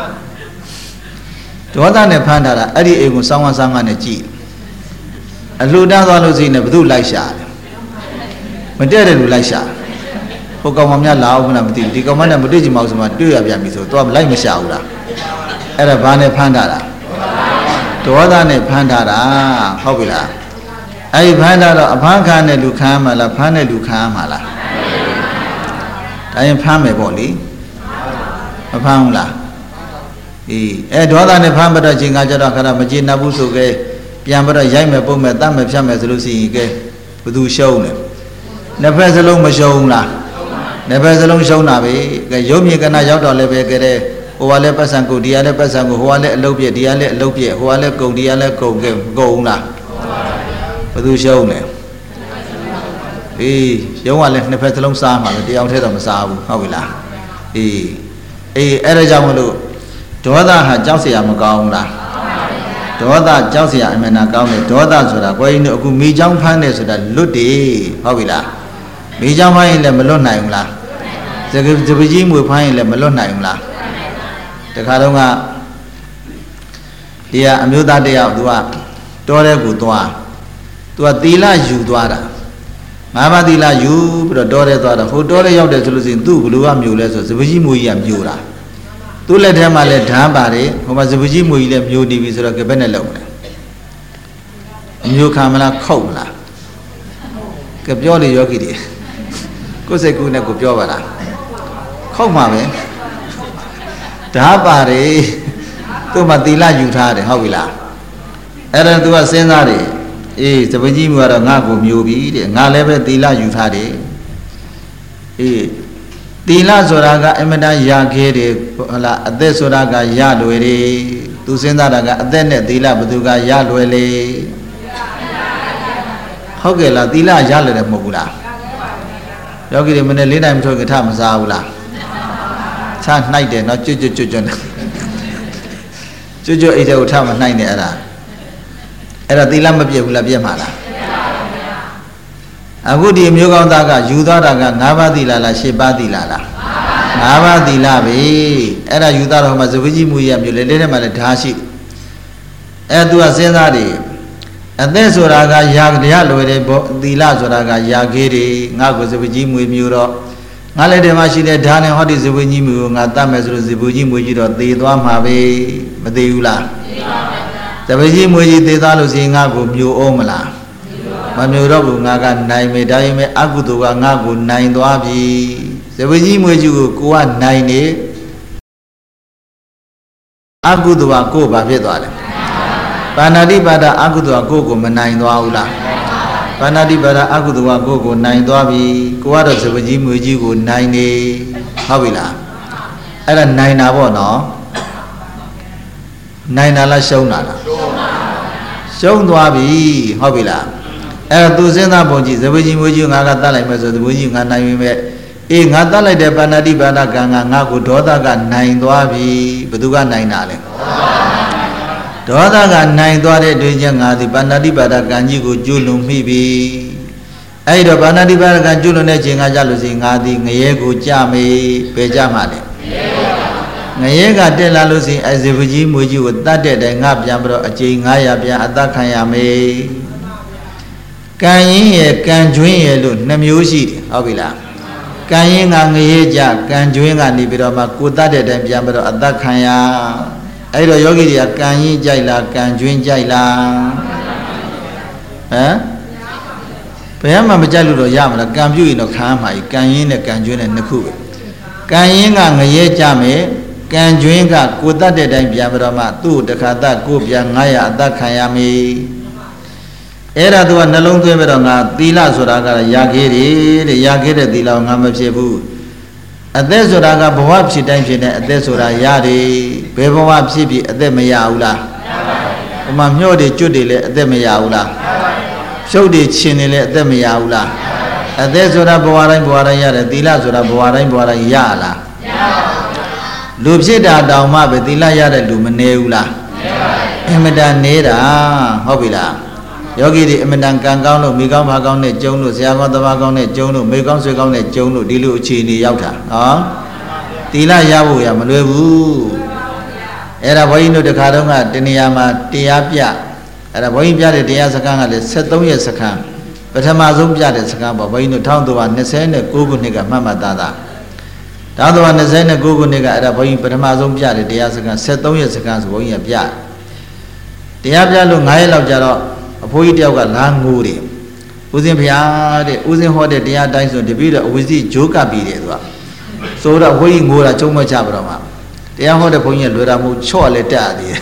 ဒေါသနဲ့ဖမ်းတာအဲ့ဒီအိမ်ကိုစောင်းဝမ်းစောင်းကနေကြည့်အလှူဒန်းသွားလို့ရှိရင်ဘယ်သူလိုက်ရှာလဲမတည့်တဲ့လူလိုက်ရှာဟိုကောင်မများလာအောင်မလားမသိဘူးဒီကောင်မနဲ့မတွေ့ချင်ပါဘူးဆိုမှတွေ့ရပြန်ပြီဆိုတော့လိုက်မရှာဘူးလားအဲ့ဒါဘာနဲ့ဖမ်းတာလားဒေါသနဲ့ဖမ်းတာဟုတ်ပြီလားအဲ့ဒီဖမ်းတာတော့အဖမ်းခံတဲ့လူခံမှာလားဖမ်းတဲ့လူခံမှာလားဒါရင်ဖမ်းမယ်ပေါ့လေမဖမ်းဘူးလားအေးအဲဒေါသနဲ့ဖမ်းပြီးတော့ချိန်ကကြတော့ခါမကျေနပ်ဘူးဆိုကြပြန်ပြီးတော့ရိုက်မယ်ပုံမယ်တတ်မယ်ဖြတ်မယ်ဆိုလို့ရှိရင်ကဲဘယ်သူရှုံးလဲနှစ်ဖက်စလုံးမရှုံးလားနှစ်ဖက်စလုံးရှုံးတာပဲကဲရုပ်မြေကနာရောက်တော့လည်းပဲကဲတဲ့ဟိုကလည်းပတ်စံကိုဒီကလည်းပတ်စံကိုဟိုကလည်းအလုပ်ပြည့်ဒီကလည်းအလုပ်ပြည့်ဟိုကလည်းကုန်ဒီကလည်းကုန်ကဲကုန်လားဘယ်သူရှုံးလဲအေးရုံးကလည်းနှစ်ဖက်စလုံးစားမှာလေတယောက်တည်းတော့မစားဘူးဟုတ်ပြီလားအေးအေးအဲ့ဒါကြောင့်မလို့ဒေါသဟာကြောက်เสียမကောင်းလားဒေါသကြောက်เสียအမှန်တန်ကောင်းတယ်ဒေါသဆိုတာကိုယ်ကြီးတို့အခုမိချောင်းဖမ်းတယ်ဆိုတာလွတ်တယ်ဟုတ်ပြီလားမိချောင်းဖမ်းရင်လည်းမလွတ်နိုင်ဘူးလားစကစပကြီးမွေဖမ်းရင်လည်းမလွတ်နိုင်ဘူးလားတခါတော့ကဒီကအမျိုးသားတယောက်သူကတောထဲကိုသွားသူကသီလယူသွားတာငါးပါးသီလယူပြီးတော့တောထဲသွားတာဟိုတောထဲရောက်တယ်ဆိုလို့ရှိရင်သူ့ဘလူကမျိုးလဲဆိုစပကြီးမွေကြီးကမျိုးတာသူ့လက်ထဲမှာလည်းဓာတ်ပါတယ်ဟိုမှာစပကြီးမွေကြီးလည်းမျိုးနေပြီဆိုတော့ကဘက်နဲ့လောက်တယ်အမျိုးခံမလားခုတ်မလားကပြောလေယောဂီတွေကိုယ်စိတ်ကူးနဲ့ကိုပြောပါလားခုတ်မှာပဲဓာတ်ပါတယ်သူ့မှာသီလယူထားတယ်ဟုတ်ပြီလားအဲ့ဒါသူကစဉ်းစားတယ်အေးစပကြီးမျိုးကတော့ငါ့ကိုမျိုးပြီတဲ့ငါလည်းပဲသီလယူထားတယ်အေးသီလဆိုတာကအမတန်ရခဲ့တယ်ဟုတ်လားအသက်ဆိုတာကရလွယ်တယ်သူစဉ်းစားတာကအသက်နဲ့သီလဘယ်သူကရလွယ်လေဟုတ်ကဲ့လားသီလရလွယ်တယ်မဟုတ်ဘူးလားယောဂီတွေမနေ့လေးတိုင်းမထွက်ကြထမစားဘူးလားချနှိုက်တယ်နော်ကျွတ်ကျွတ်ကျွတ်ကျွတ်ကျွတ်ကျွတ်အိတ်တဲ့ကိုထမနှိုက်နေအဲ့ဒါအဲ့ဒါသီလမပြည့်ဘူးလားပြည့်မှာလားအခုဒီမျိုးကောင်းသားကယူသွားတာက၅ပါးသီလလား၈ပါးသီလလား၅ပါးသီလပဲအဲ့ဒါယူသွားတော့မှစပကြီးမူရမျိုးလေလေးထဲမှာလည်းဓာရှိအဲ့သူကစဉ်းစားတယ်အသက်ဆိုတာကယာတရားလွယ်တယ်သီလဆိုတာကယာခေးတယ်ငါ့ကိုစပကြီးမွေမျိုးတော့ငါလည်းဒီမှာရှိတဲ့ဓာနဲ့ဟောဒီစပကြီးမွေကိုငါတတ်မယ်ဆိုလို့စပကြီးမွေကြီးတော့သေသွားမှာပဲမသေးဘူးလားသေပါဘူးစပကြီးမွေကြီးသေသွားလို့ရှိရင်ငါ့ကိုမျိုးအောင်မလားမမျိုးတော့ဘူးငါကနိုင်မယ်ဒါပေမဲ့အကုသိုလ်ကငါ့ကိုနိုင်သွားပြီဇဝကြီးမွေးကြီးကိုကိုကနိုင်နေအကုသိုလ်ကကိုဘာဖြစ်သွားလဲပါဏာတိပါဒအကုသိုလ်ကကိုကိုမနိုင်သွားဘူးလားပါဏာတိပါဒအကုသိုလ်ကကိုကိုနိုင်သွားပြီကိုကတော့ဇဝကြီးမွေးကြီးကိုနိုင်နေဟုတ်ပြီလားအဲ့ဒါနိုင်တာပေါ့နော်နိုင်တာလားရှုံးတာလားရှုံးသွားပြီဟုတ်ပြီလားအဲ့ဒါသူစဉ်းစားပုံကြည့်ဇဝကြီးမွေးကြီးငါကတတ်လိုက်မယ်ဆိုဇဝကြီးငါနိုင်ပြီမဲ့အေးငါတတ်လိုက်တဲ့ပါဏာတိပါဒကံကငါကိုဒေါသကနိုင်သွားပြီဘယ်သူကနိုင်တာလဲဒေါသကနိုင်သွားတဲ့တွေ့ချင်းငါဒီပါဏာတိပါဒကံကြီးကိုကျွလွန်မိပြီအဲ့တော့ပါဏာတိပါဒကံကျွလွန်တဲ့ချိန်ကကြလို့စီငါဒီငရဲကိုကြမေဘယ်ကြမှာလဲငရဲကတက်လာလို့စီအဇေဝကြီးမွေကြီးကိုတတ်တဲ့တိုင်ငါပြန်ပြီးတော့အကျိန်ငါးရာပြန်အသက်ခံရမေကံရင်ရဲ့ကံကျွင်းရဲ့လို့နှမျိုးရှိတယ်ဟုတ်ပြီလားကံရင်ကငရဲကြကံကျွင်းကနေပြီးတော့မှကိုတတ်တဲ့တိုင်ပြန်ပြီးတော့အသက်ခံရအဲ့တော့ယောဂီတွေကကံရင်ကြိုက်လားကံကျွင်းကြိုက်လားဟမ်ဘယ်မှမကြိုက်လို့တော့ရမလားကံပြုရင်တော့ခံရမှာကြီးကံရင်နဲ့ကံကျွင်းနဲ့နှစ်ခုပဲကံရင်ကငရဲကြမယ်ကံကျွင်းကကိုတတ်တဲ့တိုင်ပြန်ပြီးတော့မှသူ့တခါတတ်ကိုပြန်ငါးရာအသက်ခံရမည်အဲ့ဒါသူကနှလုံးသွင်းပြီးတော့ငါသီလဆိုတာကရခဲ့တယ်တဲ့ရခဲ့တဲ့သီလကိုငါမဖြစ်ဘူးအသက်ဆိုတာကဘဝဖြစ်တိုင်းဖြစ်တဲ့အသက်ဆိုတာရတယ်ဘယ်ဘဝဖြစ်ဖြစ်အသက်မရဘူးလားဟိုမှာမျှော့တွေကျွတ်တွေလည်းအသက်မရဘူးလားဖြုတ်တွေခြင်တွေလည်းအသက်မရဘူးလားအသက်ဆိုတာဘဝတိုင်းဘဝတိုင်းရတယ်သီလဆိုတာဘဝတိုင်းဘဝတိုင်းရလားလူဖြစ်တာတောင်မှပဲသီလရတဲ့လူမနေဘူးလားအင်မတန်နေတာဟုတ်ပြီလားယောဂီတွေအမတန်ကံကောင်းလို့မိကောင်းဘာကောင်းနဲ့ကျုံလို့ဆရာကောင်းတပါးကောင်းနဲ့ကျုံလို့မိကောင်းဆွေကောင်းနဲ့ကျုံလို့ဒီလိုအခြေအနေရောက်တာဟောသီလရဖို့ရမလွယ်ဘူးအဲ့ဒါဘုန်းကြီးတို့တခါတုန်းကတဏှာမှာတရားပြအဲ့ဒါဘုန်းကြီးပြတဲ့တရားစခန်းကလည်းဆက်သုံးရက်စခန်းပထမဆုံးပြတဲ့စခန်းပေါ့ဘုန်းကြီးတို့၁၉၂၉ခုနှစ်ကမှတ်မှတ်သားသား၁၉၂၉ခုနှစ်ကအဲ့ဒါဘုန်းကြီးပထမဆုံးပြတဲ့တရားစခန်းဆက်သုံးရက်စခန်းဆိုဘုန်းကြီးကပြတရားပြလို့၅ရက်လောက်ကြာတော့အဖိုးကြီးတယောက်ကလာငိုတယ်ဦးဇင်းဖျားတဲ့ဦးဇင်းဟောတဲ့တရားတိုင်းဆိုတပည့်တော်အဝိဇ္ဇဂျိုးကပ်ပြီးတယ်သူကဆိုတော့အဖိုးကြီးငိုတာကျုံမချပါတော့မှတရားဟောတဲ့ဘုန်းကြီးကလွယ်တာမဟုတ်ချော့လဲတက်သေးတယ်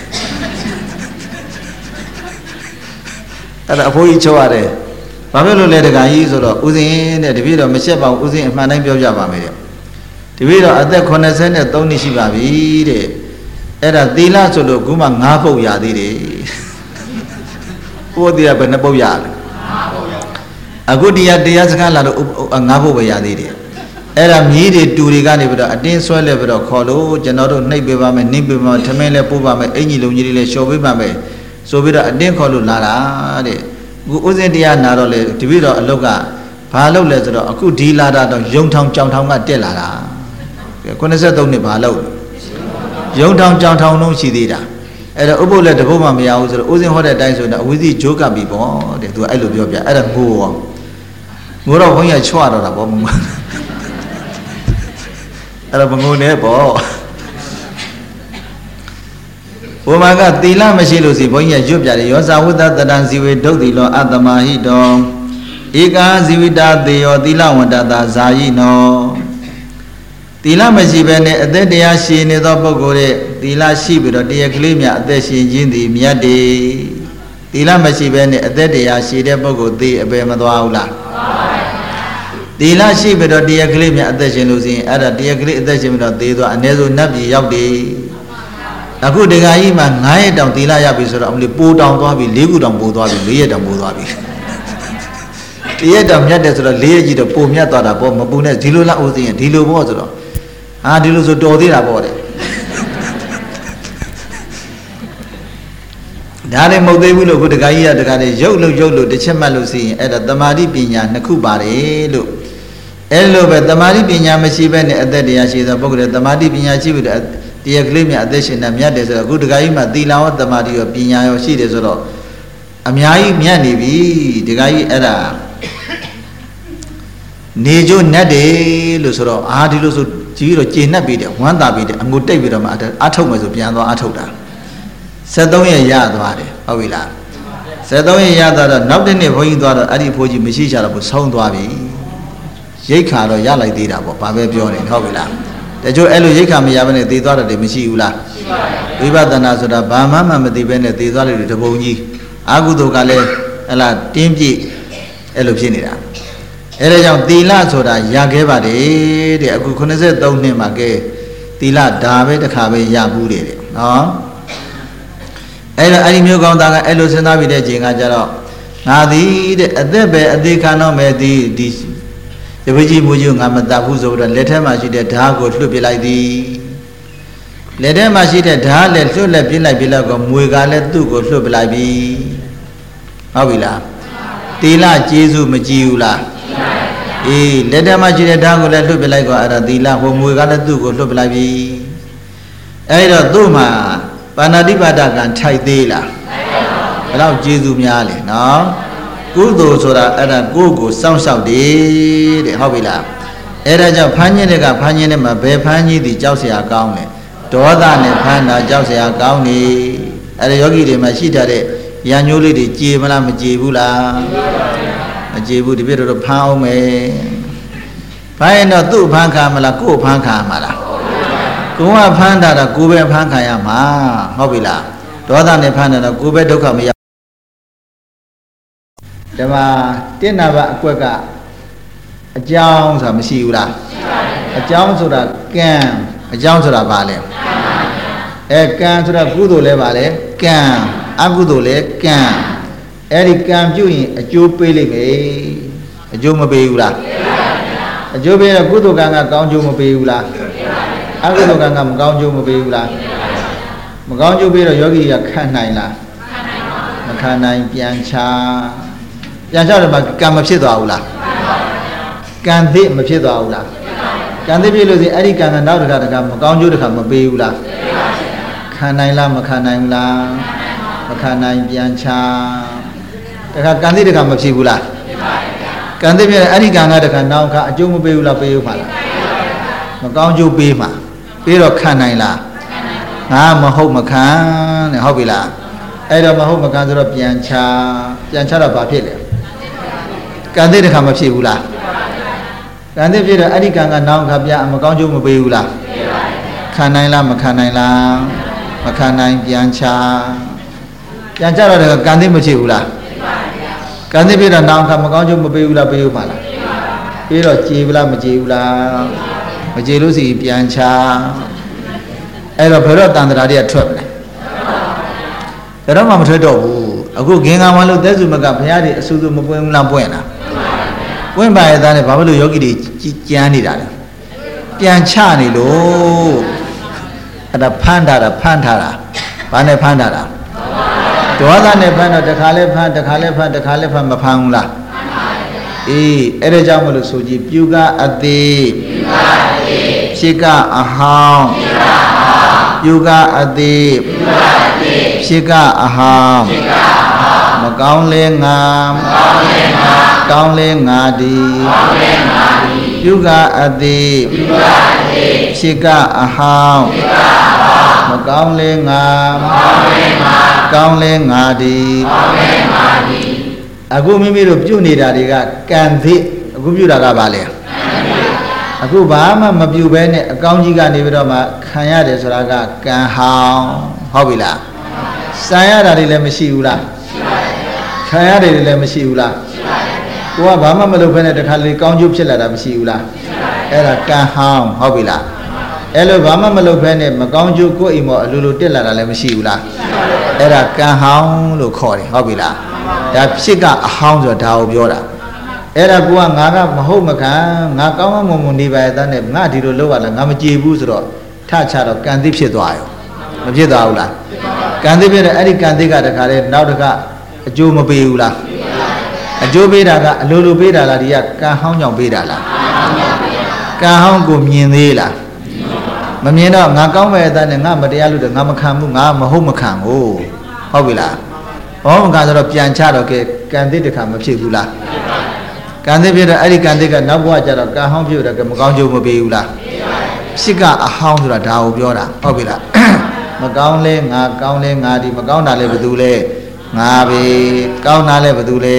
အဲ့ဒါအဖိုးကြီးချော့ရတယ်ဘာဖြစ်လို့လဲတခါကြီးဆိုတော့ဦးဇင်းတဲ့တပည့်တော်မရှက်ပါဘူးဦးဇင်းအမှန်တိုင်းပြောပြပါမယ်တဲ့တပည့်တော်အသက်83နှစ်ရှိပါပြီတဲ့အဲ့ဒါသီလဆိုလို့ခုမှငါးပုတ်ရသေးတယ်ဘုရားဘယ်နှပုတ်ရလဲအခုတရားတရားစကားလာလို့ငါးပုတ်ပဲရသေးတယ်အဲ့ဒါမြည်တွေတူတွေကနေပြီးတော့အတင်းဆွဲလဲပြီးတော့ခေါ်လို့ကျွန်တော်တို့နှိပ်ပေးပါမယ်နှိပ်ပေးပါမယ်ထမင်းလဲပို့ပါမယ်အင်ကြီးလုံးကြီးလေးလဲလျှော်ပေးပါမယ်ဆိုပြီးတော့အတင်းခေါ်လို့လာတာတဲ့အခုဥစဉ်တရားနာတော့လေတပည့်တော်အလုတ်ကဘာလုပ်လဲဆိုတော့အခုဒီလာတာတော့ယုံထောင်ကြောင်ထောင်ကတက်လာတာ83နှစ်ဘာလုပ်ယုံထောင်ကြောင်ထောင်လုံးရှိသေးတာအဲ့တော့ဥပုပ်လည်းတပုတ်မှမရဘူးဆိုတော့ဥစဉ်ဟောတဲ့အတိုင်းဆိုတော့အဝိဇ္ဇဂျိုးကပ်ပြီပေါ့တဲ့သူအဲ့လိုပြောပြအဲ့ဒါငိုရောငိုတော့ဘုန်းကြီးချွတ်တော့တာပေါ့မငိုအဲ့တော့မငိုနဲ့ပေါ့ဘုမာကသီလမရှိလို့စီဘုန်းကြီးရွတ်ပြတယ်ယောဇဝတ္တတတံဇီဝေဒုတ်တိလောအတ္တမဟိတောဧကာဇီဝိတာသေယောသီလဝန္တတာဇာယိနောသီလမရှိဘဲနဲ့အသက်တရားရှင်နေသောပုဂ္ဂိုလ်ရဲ့သီလရှိပြီးတော့တရားကလေးများအသက်ရှင်ခြင်းသည်မြတ်တယ်သီလမရှိဘဲနဲ့အသက်တရားရှိတဲ့ပုဂ္ဂိုလ်သိအပေမသွားဘူးလားသီလရှိပြီးတော့တရားကလေးများအသက်ရှင်လို့ရှိရင်အဲ့ဒါတရားကလေးအသက်ရှင်ပြီးတော့သေသွားအ ਨੇ ဆိုနတ်ပြည်ရောက်တယ်အခုဒကာကြီးမှာငါးရက်တောင်သီလရပြီဆိုတော့အမလေးပိုးတောင်သွားပြီလေးခုတောင်ပိုးသွားပြီလေးရက်တောင်ပိုးသွားပြီတရက်တောင်မြတ်တယ်ဆိုတော့လေးရက်ကြီးတော့ပိုမြတ်သွားတာပေါ့မပူနဲ့ဒီလိုလားဦးသိရင်ဒီလိုပေါ့ဆိုတော့ဟာဒီလိုဆိုတော်သေးတာပေါ့တဲ့ဒါလည်းမဟုတ်သေးဘူးလို့ခုတခါကြီးကတခါလေးရုပ်လို့ရုပ်လို့တစ်ချက်မှတ်လို့ရှိရင်အဲ့ဒါတမာတိပညာနှစ်ခုပါတယ်လို့အဲ့လိုပဲတမာတိပညာမရှိဘဲနဲ့အသက်တရားရှိသောပုဂ္ဂိုလ်တမာတိပညာရှိပြီးတော့တရားကလေးများအသက်ရှင်တာမြတ်တယ်ဆိုတော့အခုတခါကြီးမှသီလရောတမာတိရောပညာရောရှိတယ်ဆိုတော့အများကြီးမြတ်နေပြီတခါကြီးအဲ့ဒါနေကျိုးနဲ့တယ်လို့ဆိုတော့အာဒီလိုဆိုကြီးတော့ကျေနပ်ပြီးတယ်ဝမ်းသာပြီးတယ်အငုတိတ်ပြီးတော့မှအထုတ်မယ်ဆိုပြန်သွားအထုတ်တာ73ရက်ရသွားတယ်ဟုတ်ပြီလား sẽ tôi ra đó nấu đến này phải đó ở đi phải chỉ mới xí ra là một sông đó bị giấy khá rồi giá lại đi đâu bà bé biểu này không bị làm để cho em giấy khá mới ra bên này đi đó là để mới xí ula vì vậy ta nói là bà má mà mới đi bên này đi đó là để bông gì à cũng đâu cả lên là tiêm gì em xin đi ra em là trong tì la số đó giá cái bà đấy để aku không sẽ đâu nên mà cái tì la đa về để khá về giá bù đấy đó ấy là anh nhiều con ta cái ấy xin nói về đây chuyện cái đó ngà đi để ở đây về ở đây khán nó về đi đi để bây giờ bây giờ ngà mà ta phụ rồi là lệ thế mà chỉ để đá của lúc bị lại đi lệ thế mà chỉ để đá lệ lúc lệ bị lại bị lại có mùi gà lệ tu của lúc bị lại bị how bị là tì la Giêsu mà chịu là ý lệ thế mà chỉ để đá của lệ lúc bị lại có ở tì la của mùi gà lệ tu của lúc bị lại bị ấy đó tu mà Panadipata can thay thế là, bao Giêsu nhà này, nó, cú đồ số là, là cú cú xong xong đi, để họ bị làm, ấy là cho phán nhân này cả phán nhân này mà về phán nhân thì cháu sẽ cao này, đó là này phán là cháu sẽ cao này, ấy là yogi để mà xí ra đấy, nhà nhô đi để chia mà làm mà chia bu là, mà chia bu thì biết được phán ông ấy, phán nó tu phán kham mà là cú phán kham mà là. Cũng là phán đã là cú bé phán khai à mà, không bị là, đó là này phán là cú bé đâu cả mấy. Để mà tiếng nào bạn quay cả, cháu sao mới xíu là, cháu số là càng, cháu số là ba lẻ, ê càng số là cú đồ lẻ ba lẻ, càng, áp cú đồ lẻ càng, ê đi càng chú ý, chú bê lì mấy, chú mà bê u là, chú bê là cú đồ càng là con chú mà bê u là. Ác cái đồ càng ngầm cao chú mà bê là mà cao chú bê rồi yogi là khăn này là mà khăn này pian cha pian cha là mà càng mà phía tòa là càng thế mà phía tòa là càng thế phía rồi thì ấy đi càng nào được cả mà cao chú được cả mà bê là khăn này là mà khăn này là mà khăn này pian cha càng thế được cả mà phía là càng thế phía ấy đi càng nào được cả nào cả chú mà bê là bê mà mà cao chú bê mà bây giờ khăn này là à mà hậu mà khăn này hậu bị là ấy đó mà hậu mà khăn rồi pian cha pian cha là bao nhiêu đấy càng thế thì khăn mà phía là càng thế phía là ấy đi càng càng nào khắp ya mà cao chú mà bê là khăn này là mà khăn này là mà khăn này pian cha pian cha là càng thế mà phía là càng thế phía là nào khắp mà cao chú mà bê là bê mà là bây giờ chi là mà chi là mà chỉ lúc gì pian cha, ấy là phải rồi tàn ra đi ở chỗ này, cái đó mà mình thấy đâu, aku nghe ngang mà lúc đấy rồi mà gặp phải đi, số rồi mà quên làm quên à, quên bài ta này bảo lúc yogi đi chán đi ra, pian cha này luôn, ada phan đà là phan thà là, bạn này phan đà là, đó là này phan là đặc khá lên phan, đặc khá lên phan, đặc khá lên phan mà phan là, ý, ấy là sao mà lúc số gì, yoga adi Shika aham Yoga adi Shika aham Mà cao lên ngam Cao lên ngà đi Yoga adi Shika aham Mà cao lên ngam Cao lên ngà đi Aku mimi rup chú nì ra đi gà Can thị Aku chú ra gà bà lè Aku bà mà mà biểu bé này cao gì cả này bây giờ mà khai ra để sao ra càng hào hào bị là sai ra đi làm mấy xíu là khai ra đi làm mấy xíu là cô bà mà mà lúc bé này để khai cao giúp sẽ là làm mấy xíu là ấy là càng hào hào bị là ấy là bà mà mà lúc bé này mà cao giúp cô im ở lulu tiết là làm mấy xíu là ấy là càng hào lúc khỏi hào bị là đã xí cả hào rồi đào biểu là ấy là cô ngã ra mà hốt mà cả ngã cao mà muốn đi về ta này ngã đi rồi lâu là ngã mà chia bút rồi thà cha rồi can tiếp sẽ đoài mà sẽ đoài là can tiếp là ấy đi can tiếp cả được cả đấy nào được cả chú mà bê là chú bê là cả lulu bê là đi à ca hông nhộng bê là ca hông cùng nhìn đi là mà nhìn đó ngã cao về ta này ngã mà đi ăn được ngã mà kham ngã mà hốt mà kham ô hốt bị là hốt mà kham rồi pian cha rồi cái can tiếp được kham mà sẽ bút là can thế bây giờ ấy đi can thế cái nấu bữa giờ là cá hông biểu là cái một con dâu mà biểu là xí cả hông rồi là đào biểu là, không biết là mà con lên ngà con lên ngà đi mà con nào lên bị tu lên ငါပဲကောင်းတာလဲဘယ်သူလဲ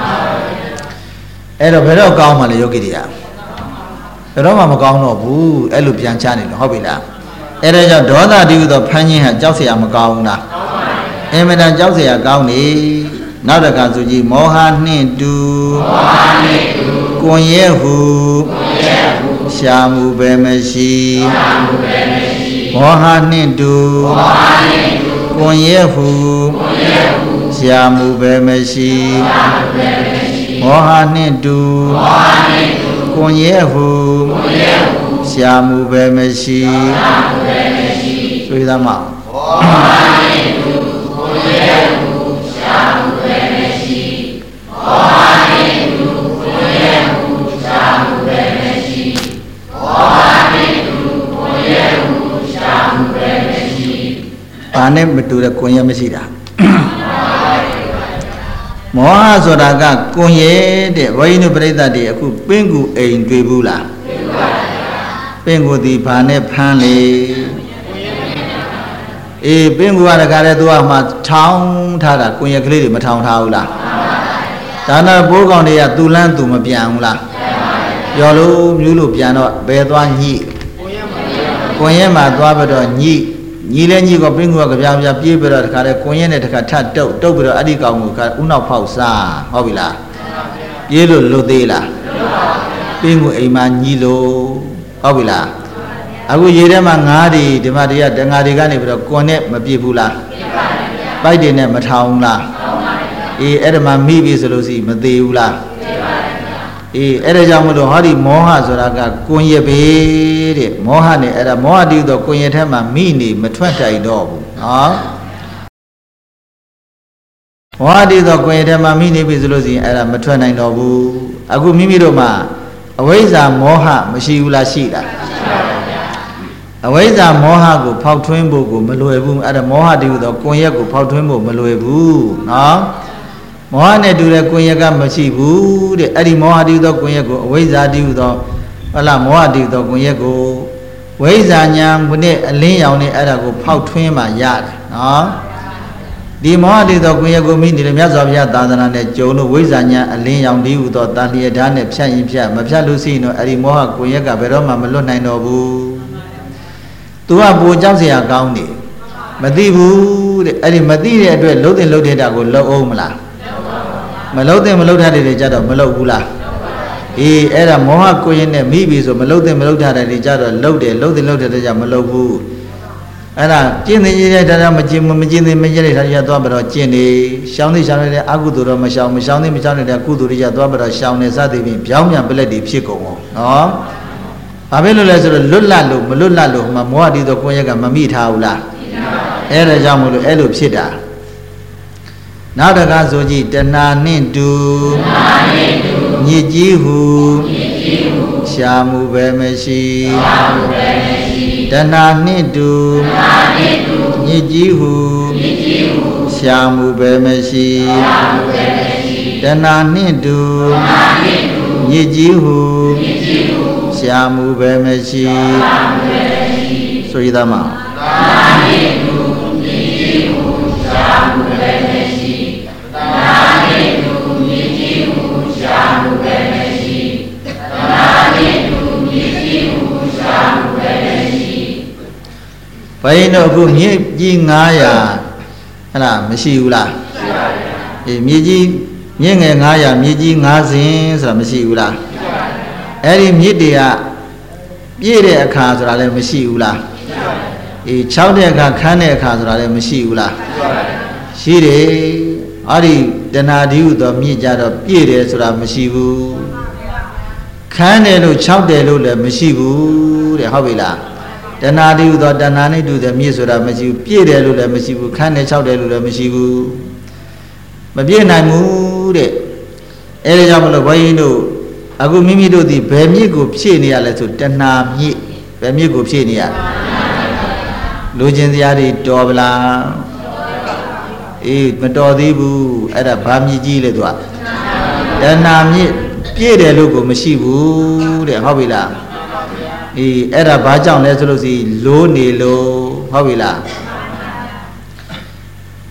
အဲ့တော့ဘယ်တော့ကောင်းမှလဲယောဂီတွေကဘယ်တော့မှမကောင်းတော့ဘူးအဲ့လိုပြန်ချနေလို့ဟုတ်ပြီလားအဲ့ဒါကြောင့်ဒေါသတိဟုသောဖန်ခြင်းဟာကြောက်เสียမကောင်းဘူးလားအင်မတန်ကြောက်เสียကောင်းနေနောက်တစ်ခါဆိုကြည့်မောဟနှင့်တူမောဟနှင့်တူကွန်ရဲဟုကွန်ရဲဟုရှာမှုပဲမရှိရှာမှုပဲမရှိမောဟနှင့်တူမောဟနှင့်တူကွန်ရဲဟုကွန်ရဲဟုရှာမှုပဲမရှိရှာမှုပဲမရှိမောဟနှင့်တူမောဟနှင့်တူကွန်ရဲဟုကွန်ရဲဟုရှာမှုပဲမရှိရှာမှုပဲမရှိဆိုရမှာမောဟနှင့်တူကွန်ရဲဟုရှာမှုပဲမရှိမောဟနှင့်တူကွန်ရဲဟုရှာမှုပဲမရှိမောဟနှင့်တူကွန်ရဲဟုရှာမှုပဲမရှိဘာနဲ့မတူတဲ့ကွန်ရဲမရှိတာမောဟဆိုတာကကွန်ရဲတဲ့ဘုန်းကြီးတို့ပြိဿတွေအခုပင်ကူအိမ်တွေ့ဘူးလားတွေ့ပါဘူးပင်ကူဒီဘာနဲ့ဖမ်းလေအေးပင်ကူကတခါတည်းသူကမှထောင်းထားတာကွန်ရက်ကလေးတွေမထောင်းထားဘူးလားဒါနဲ့ဘိုးကောင်တွေကသူ့လန်းသူမပြန်ဘူးလားပြောလို့မြူးလို့ပြန်တော့ဘယ်သွားညှိကွန်ရက်မှာသွားပြီးတော့ညှိညှိလဲညှိကပင်ကူကကြပြပြပြေးပြီးတော့တခါတည်းကွန်ရက်နဲ့တခါထတ်တုတ်တုတ်ပြီးတော့အဲ့ဒီကောင်ကိုဥနောက်ဖောက်စားဟုတ်ပြီလားပြေးလို့လွတ်သေးလားပင်ကူအိမ်မှာညှိလို့ဟုတ်ပြီလားအခုရေထဲမှာငါးတွေဒီမှာတွေကတငါတွေကနေပြီးတော့ကွန်နဲ့မပြည့်ဘူးလားပြည့်ပါပါဗျာပိုက်တွေနဲ့မထောင်ဘူးလားထောင်ပါဗျာအေးအဲ့ဒါမှမိပြီဆိုလို့ရှိမသေးဘူးလားသေပါဗျာအေးအဲ့ဒါကြောင့်မလို့ဟောဒီမောဟဆိုတာကကွန်ရပဲတဲ့မောဟနဲ့အဲ့ဒါမောဟတည်းသောကွန်ရထဲမှာမိနေမထွက်တိုင်တော့ဘူးနော်မောဟတည်းသောကွန်ရထဲမှာမိနေပြီဆိုလို့ရှိရင်အဲ့ဒါမထွက်နိုင်တော့ဘူးအခုမိမိတို့မှာအဝိဇ္ဇာမောဟမရှိဘူးလားရှိလားအဝိဇ္ဇာမောဟကိုဖောက်ထွင်းဖို့ကိုမလွယ်ဘူးအဲ့ဒါမောဟတည်းဟူသောကွန်ရက်ကိုဖောက်ထွင်းဖို့မလွယ်ဘူးနော်မောဟနဲ့တူတဲ့ကွန်ရက်ကမရှိဘူးတဲ့အဲ့ဒီမောဟတည်းဟူသောကွန်ရက်ကိုအဝိဇ္ဇာတည်းဟူသောဟုတ်လားမောဟတည်းဟူသောကွန်ရက်ကိုဝိဇ္ဇာညာနဲ့အလင်းရောင်နဲ့အဲ့ဒါကိုဖောက်ထွင်းမှရတယ်နော်ဒီမောဟတည်းဟူသောကွန်ရက်ကိုမိနေတဲ့မြတ်စွာဘုရားသာသနာနဲ့ကြုံလို့ဝိဇ္ဇာညာအလင်းရောင်တည်းဟူသောတန်လျက်ဓာတ်နဲ့ဖြတ်ရင်ဖြတ်မဖြတ်လို့ရှိရင်တော့အဲ့ဒီမောဟကွန်ရက်ကဘယ်တော့မှမလွတ်နိုင်တော့ဘူးသူကပူကြောက်เสียကောင်းနေမသိဘူးတဲ့အဲ့ဒီမသိတဲ့အတွက်လှုပ်တဲ့လှုပ်တဲ့တာကိုလှုပ်အောင်မလားမလှုပ်တဲ့မလှုပ်ထားတဲ့တွေကြတော့မလှုပ်ဘူးလားအေးအဲ့ဒါမောဟကိုရင်နဲ့မိပြီဆိုမလှုပ်တဲ့မလှုပ်ထားတဲ့တွေကြတော့လှုပ်တယ်လှုပ်တဲ့လှုပ်တဲ့တွေကြမလှုပ်ဘူးအဲ့ဒါကျင့်နေရတဲ့ဒါမကျင့်မကျင့်သေးမကျင့်တဲ့ဒါတွေသွားပြီးတော့ကျင့်နေရှောင်းနေရှောင်းနေတဲ့အကုသိုလ်တော့မရှောင်းမရှောင်းနေမရှောင်းနေတဲ့ကုသိုလ်တွေကြသွားပြီးတော့ရှောင်းနေစသည်ဖြင့်ပြောင်းပြန်ပလက်တွေဖြစ်ကုန်အောင်နော်ဘာဖြစ်လို့လဲဆိုတော့လွတ်လပ်လို့မလွတ်လပ်လို့မှမောဟတည်းသောကွန်ရက်ကမမိထားဘူးလားအဲ့ဒါကြောင့်မလို့အဲ့လိုဖြစ်တာနောက်တကားဆိုကြည့်တဏှာနှင့်တူညစ်ကြီးဟုရှာမှုပဲမရှိတဏှာနှင့်တူညစ်ကြီးဟုရှာမှုပဲမရှိတဏှာနှင့်တူညစ်ကြီးဟုရှာမှုပဲမရှိဆိုရသားမဘယ်တော့အခုမြေကြီးငါးရာဟဲ့လားမရှိဘူးလားရှိပါဘူးအေးမြေကြီးမြင့်ငယ်ငါးရာမြေကြီးငါးစင်ဆိုတာမရှိဘူးလားအဲ့ဒီမြစ်တွေကပြည့်တဲ့အခါဆိုတာလည်းမရှိဘူးလားအေးခြောက်တဲ့အခါခန်းတဲ့အခါဆိုတာလည်းမရှိဘူးလားရှိတယ်အဲ့ဒီတဏှာတည်းဟူသောမြစ်ကြတော့ပြည့်တယ်ဆိုတာမရှိဘူးခန်းတယ်လို့ခြောက်တယ်လို့လည်းမရှိဘူးတဲ့ဟုတ်ပြီလားတဏှာတည်းဟူသောတဏှာနဲ့တူတဲ့မြစ်ဆိုတာမရှိဘူးပြည့်တယ်လို့လည်းမရှိဘူးခန်းတယ်ခြောက်တယ်လို့လည်းမရှိဘူးမပြည့်နိုင်ဘူးတဲ့အဲဒါကြောင့်မလို့ဘုန်းကြီးတို့အခုမိမိတို့ဒီဘယ်မြစ်ကိုဖြည့်နေရလဲဆိုတဏှာမြစ်ဘယ်မြစ်ကိုဖြည့်နေရလဲလူချင်းတရားတွေတော်ဗလားအေးမတော်သေးဘူးအဲ့ဒါဘာမြစ်ကြီးလဲသူကတဏှာမြစ်ပြည့်တယ်လို့ကိုမရှိဘူးတဲ့ဟုတ်ပြီလားအေးအဲ့ဒါဘာကြောင့်လဲဆိုလို့စီလိုးနေလို့ဟုတ်ပြီလား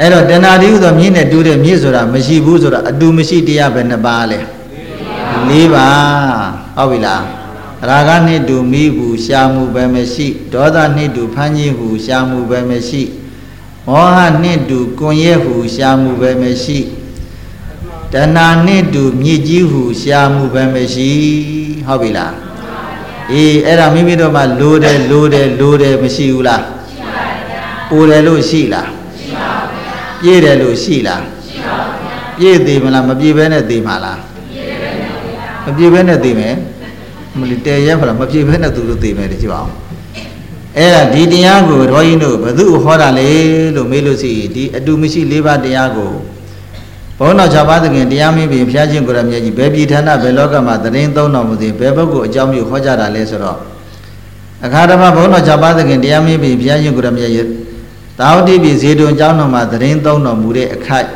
အဲ့တော့တဏှာတိဟုသောမြင့်နဲ့တူးတဲ့မြင့်ဆိုတာမရှိဘူးဆိုတာအတူမရှိတရားပဲနှစ်ပါးလေလေးပါဟုတ်ပြီလားရာဂနှင့်တူမိဟုရှားမှုပဲမရှိဒေါသနှင့်တူဖန်ကြီးဟုရှားမှုပဲမရှိမောဟနှင့်တူကွန်ရက်ဟုရှားမှုပဲမရှိတဏှာနှင့်တူမြင့်ကြီးဟုရှားမှုပဲမရှိဟုတ်ပြီလားအေးအဲ့ဒါမိမိတို့မှလိုတယ်လိုတယ်လိုတယ်မရှိဘူးလားရှိပါဗျာပူတယ်လို့ရှိလားရှိပါဗျာပြည့်တယ်လို့ရှိလားရှိပါဗျာပြည့်သေးမလားမပြည့်ဘဲနဲ့သေးမှာလားမပြည့်ဘဲနဲ့သေးမယ်မလီတဲရဲဖလားမပြည့်ဘဲနဲ့သူတို့သေးမယ်ကြည့်ပါဦးအဲ့ဒါဒီတရားကိုတော်ကြီးတို့ဘယ်သူဟောတာလဲလို့မေးလို့ရှိဒီအတူမရှိလေးပါးတရားကိုဘုန်းတော်၆ပါးသခင်တရားမင်းပြင်ဘုရားရှင်ကိုရမြတ်ကြီးဘယ်ပြည်ဌာနဘယ်လောကမှာသတင်းသုံးတော်မူသည်ဘယ်ပုဂ္ဂိုလ်အကြောင်းမျိုးဟောကြတာလဲဆိုတော့အခါတမဘုန်းတော်၆ပါးသခင်တရားမင်းပြင်ဘုရားရှင်ကိုရမြတ်ကြီးတာဝတိပြည်ဇေတုံကျောင်းတော်မှာသတင်းသုံးတော်မူတဲ့အခိုက်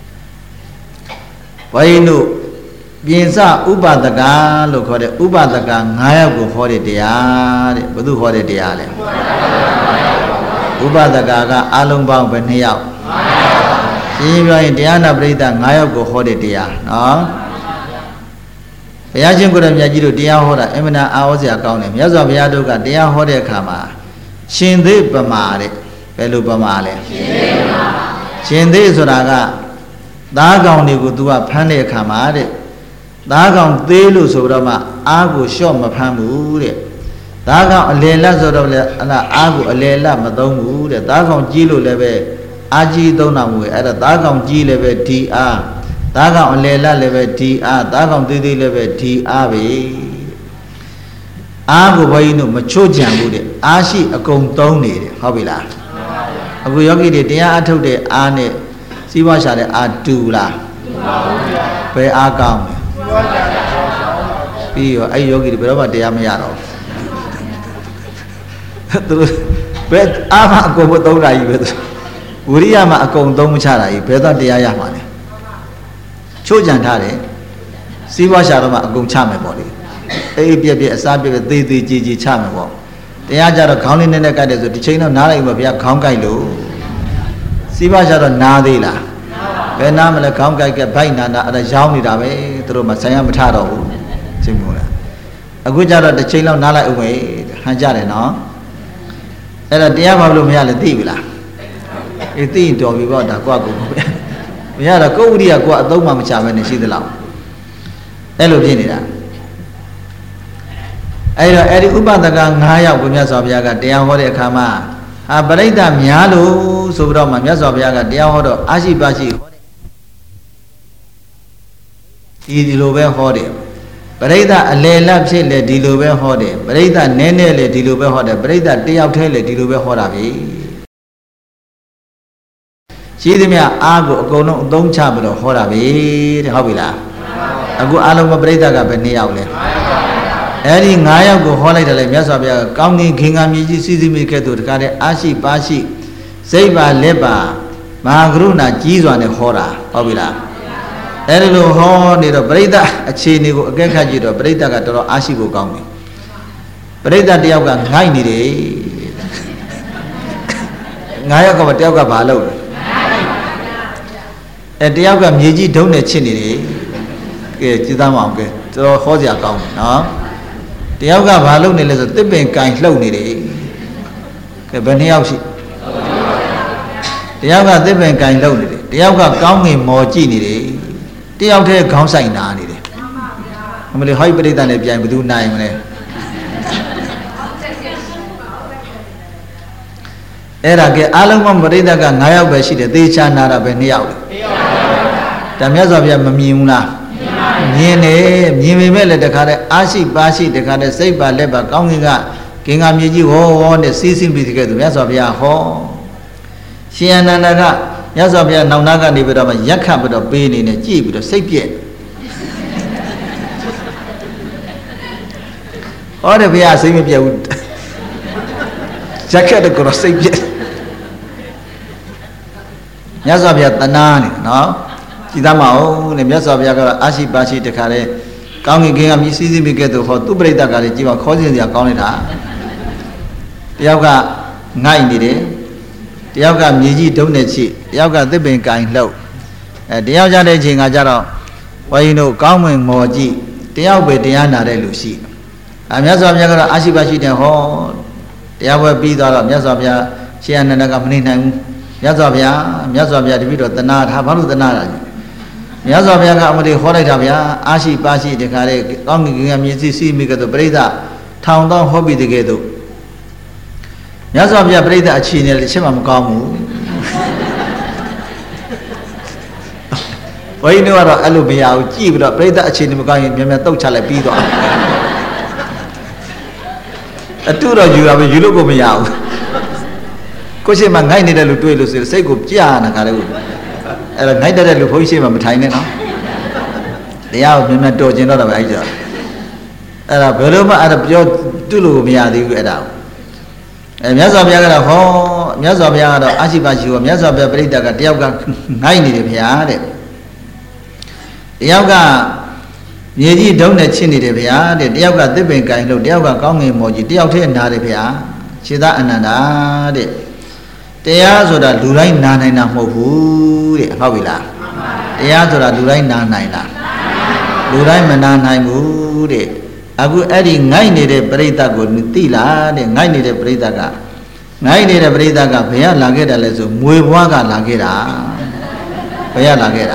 ဘိုင်းတို့ပြင်စဥပဒကလို့ခေါ်တဲ့ဥပဒက၅ယောက်ကိုဟောတဲ့တရားတဲ့ဘယ်သူဟောတဲ့တရားလဲဥပဒကကအလုံးပေါင်းပဲ၂ယောက်ရှင်းပြောရင်တရားနာပရိသတ်၅ယောက်ကိုဟောတဲ့တရားနော်ဘုရားရှင်ကိုရမြတ်ကြီးတို့တရားဟောတာအမှန်အာဟောစရာကောင်းတယ်မြတ်စွာဘုရားတို့ကတရားဟောတဲ့အခါမှာရှင်သေးပမာတဲ့ဘယ်လိုပမာလဲရှင်သေးပမာရှင်သေးဆိုတာကသားကောင်တွေကို तू ကဖမ်းတဲ့အခါမှာတဲ့သားကောင်သေးလို့ဆိုတော့မှအားကိုလျှော့မဖမ်းဘူးတဲ့သားကောင်အလယ်လတ်ဆိုတော့လေအလားအားကိုအလယ်လတ်မသုံးဘူးတဲ့သားကောင်ကြီးလို့လည်းပဲအာကြီးသုံးတာမဟုတ်ဘူးအဲ့ဒါသားကောင်ကြီးလည်းပဲဒီအားသားကောင်အလယ်လတ်လည်းပဲဒီအားသားကောင်သေးသေးလည်းပဲဒီအားပဲအားကိုဘုန်းကြီးတို့မချို့ကြံဘူးတဲ့အားရှိအကုန်သုံးနေတယ်ဟုတ်ပြီလားအခုယောဂီတွေတရားအထုတ်တဲ့အားနဲ့စီးပွားရှာတဲ့အားတူလားတူပါဘူးဗျာဘယ်အားကောင်းလဲပြီးရောအဲ့ယောဂီတွေဘယ်တော့မှတရားမရတော့သူတို့ဘယ်အားမအကုန်မသုံးတာကြီးပဲဝိရိယမှာအကုန်သုံးမချတာကြီးဘယ်တော့တရားရမှာလဲချို့ကြံထားတယ်စီးပွားရှာတော့မှအကုန်ချမယ်ပေါ့လေအေးပြက်ပြက်အစားပြက်ပြက်သေးသေးကြီးကြီးချမယ်ပေါ့တရားကြတော့ခေါင်းလေးနဲ့နဲ့ကတ်တယ်ဆိုဒီချိန်တော့နားလိုက်မှာဗျာခေါင်းကိုက်လို့စီးပွားရှာတော့နားသေးလားဘယ်နားမလဲခေါင်းကိုက်ကဘိုက်နာနာအဲ့ဒါရောင်းနေတာပဲသူတို့မှဆိုင်ရမထတော့ဘူးရှင်းမို့လားအခုကြတော့တစ်ချိန်လောက်နားလိုက်ဦးမယ်ဟန်ကြတယ်နော်အဲ့တော့တရားဘာလို့မရလဲသိပြီလားအေးသိရင်တော်ပြီပေါ့ဒါကွာကိုမရတော့ကိုယ်ဝိရိယကွာအသုံးမှမချပဲနဲ့ရှိသလားအဲ့လိုဖြစ်နေတာအဲ့တော့အဲ့ဒီဥပဒက၅ယောက်ကိုမြတ်စွာဘုရားကတရားဟောတဲ့အခါမှာဟာပရိသတ်များလို့ဆိုပြီးတော့မှမြတ်စွာဘုရားကတရားဟောတော့အာရှိပါရှိဟောတယ်ဒီဒီလိုပဲဟောတယ်ပရိသတ်အလယ်လတ်ဖြစ်လေဒီလိုပဲဟောတယ်ပရိသတ်နည်းနည်းလေဒီလိုပဲဟောတယ်ပရိသတ်တယောက်တည်းလေဒီလိုပဲဟောတာပဲရှိသမျှအားကိုအကုန်လုံးအသုံးချပြီးတော့ဟောတာပဲတဲ့ဟုတ်ပြီလားအခုအားလုံးပရိသတ်ကပဲနှစ်ယောက်လဲအဲ့ဒီ၅ယောက်ကိုဟောလိုက်တယ်လေမြတ်စွာဘုရားကောင်းကင်ခင်္ဃမြေကြီးစီးစီးမိခဲ့သူတကားတဲ့အာရှိပါရှိစိတ်ပါလက်ပါမဟာကရုဏာကြီးစွာနဲ့ဟောတာဟုတ်ပြီလားအဲ့ဒီလိုဟောနေတော့ပရိသတ်အခြေအနေကိုအကဲခတ်ကြည့်တော့ပရိသတ်ကတော်တော်အားရှိဖို့ကောင်းတယ်ပရိသတ်တယောက်ကငိုက်နေတယ်၅ယောက်ကတယောက်ကဘာလုပ်လဲအဲတယောက်ကမြေကြီးဒုံးနဲ့ချစ်နေတယ်ကဲကြည်သားမအောင်ကဲတော်ဟောစရာကောင်းတယ်နော်တယောက်ကဘာလုပ်နေလဲဆိုတစ်ပင်ကင်လှုပ်နေတယ်ကဲဘယ်နှစ်ယောက်ရှိတယောက်ကတစ်ပင်ကင်လှုပ်နေတယ်တယောက်ကကောင်းငင်မော်ကြည့်နေတယ်တယောက်တည်းခေါင်းဆိုင်နာနေတယ်အမလေးဟိုက်ပရိသတ်နဲ့ပြန်ဘယ်သူနိုင်မလဲအဲ့ဒါကအားလုံးကပရိသတ်က၅ယောက်ပဲရှိတယ်သေချာနာတာပဲ၂ယောက်လေဒါမြတ်စွာဘုရားမမြင်ဘူးလားမြင်တယ်မြင်ပေမဲ့လည်းတခါတည်းအားရှိပါရှိတခါတည်းစိတ်ပါလက်ပါကောင်းကင်ကကင်္ဂါမြေကြီးဟောဟောနဲ့စီးဆင်းပြီးတကယ်သူမြတ်စွာဘုရားဟောရှင်အနန္ဒကမြတ်စွာဘုရားနောက်နာကနေပြီးတော့မှရက်ခတ်ပြီးတော့ပေးနေနဲ့ကြည့်ပြီးတော့စိတ်ပြည့်ဟောတယ်ဘုရားစိတ်မပြည့်ဘူးရက်ခတ်တဲ့ကောစိတ်ပြည့်မြတ်စွာဘုရားတနာနေနော်ကြည်သားမအောင်နဲ့မြတ်စွာဘုရားကအာရှိပါရှိတခါလေကောင်းကင်ကင်ကမြည်စည်းစည်းမိခဲ့သူဟောသူပရိသတ်ကလည်းကြည်ပါခေါ်စဉ်စရာကောင်းနေတာတယောက်ကငိုက်နေတယ်တယောက်ကမြေကြီးဒုံနဲ့ချိတယောက်ကသစ်ပင်ကင်လှုပ်အဲတယောက်ကြတဲ့အချိန်ကကြတော့ဘုန်းကြီးတို့ကောင်းမွန်မော်ကြည့်တယောက်ပဲတရားနာတဲ့လူရှိအမြတ်စွာဘုရားကတော့အာရှိပါရှိတယ်ဟောတရားပွဲပြီးသွားတော့မြတ်စွာဘုရားရှင်အနန္ဒကမနေနိုင်ဘူးမြတ်စွာဘုရားမြတ်စွာဘုရားတပည့်တော်တနာထားဘာလို့တနာတာလဲမြတ်စွာဘုရားကအမလေးဟောလိုက်တာဗျာအာရှိပါရှိတခါလေကောင်းကင်ကမြေစီစီမိကတော့ပြိဿထောင်တော့ဟောပြီးတကယ်တော့မြတ်စွာဘုရားပြိဿအခြေအနေလည်းချက်မှမကောင်းဘူးဘုန်းကြီးတို့ကတော့အဲ့လိုမရဘူးကြည့်ပြီးတော့ပြိဿအခြေအနေမကောင်းရင်မြန်မြန်တုတ်ချလိုက်ပြီးတော့အတူတော့ယူရမယ်ယူလို့ကိုမရဘူးကိုရှိမှငိုက်နေတဲ့လူတွေ့လို့ဆိုစိတ်ကိုကြာနာခါလေးကိုအဲ့တော့ငိုက်တဲ့လူဘုန်းကြီးရှိမှမထိုင်နဲ့နော်တရားကိုမြန်မြန်တော်ကျင်တော့တာပဲအဲ့ကြောအဲ့ဒါဘယ်လိုမှအဲ့ဒါပြောတူလို့မရသေးဘူးအဲ့ဒါအဲမြတ်စွာဘုရားကတော့ဟောမြတ်စွာဘုရားကတော့အာရှိပါရှိဟောမြတ်စွာဘုရားပြိဿကတယောက်ကငိုက်နေတယ်ဗျာတဲ့တယောက်ကမြေကြီးဒုံနဲ့ချစ်နေတယ်ဗျာတဲ့တယောက်ကသစ်ပင်ကင်လို့တယောက်ကကောင်းငင်မော်ကြီးတယောက်တည်းနားတယ်ဗျာခြေသားအနန္ဒာတဲ့တရားဆိုတာလူတိုင်းနားနိုင်တာမဟုတ်ဘူးတဲ့ဟုတ်ပြီလားတရားဆိုတာလူတိုင်းနားနိုင်လားလူတိုင်းမနားနိုင်ဘူးတဲ့အခုအဲ့ဒီငိုက်နေတဲ့ပရိသတ်ကိုသိလားတဲ့ငိုက်နေတဲ့ပရိသတ်ကငိုက်နေတဲ့ပရိသတ်ကဘယ်ကလာခဲ့တာလဲဆိုမွေဘွားကလာခဲ့တာဘယ်ကလာခဲ့တာ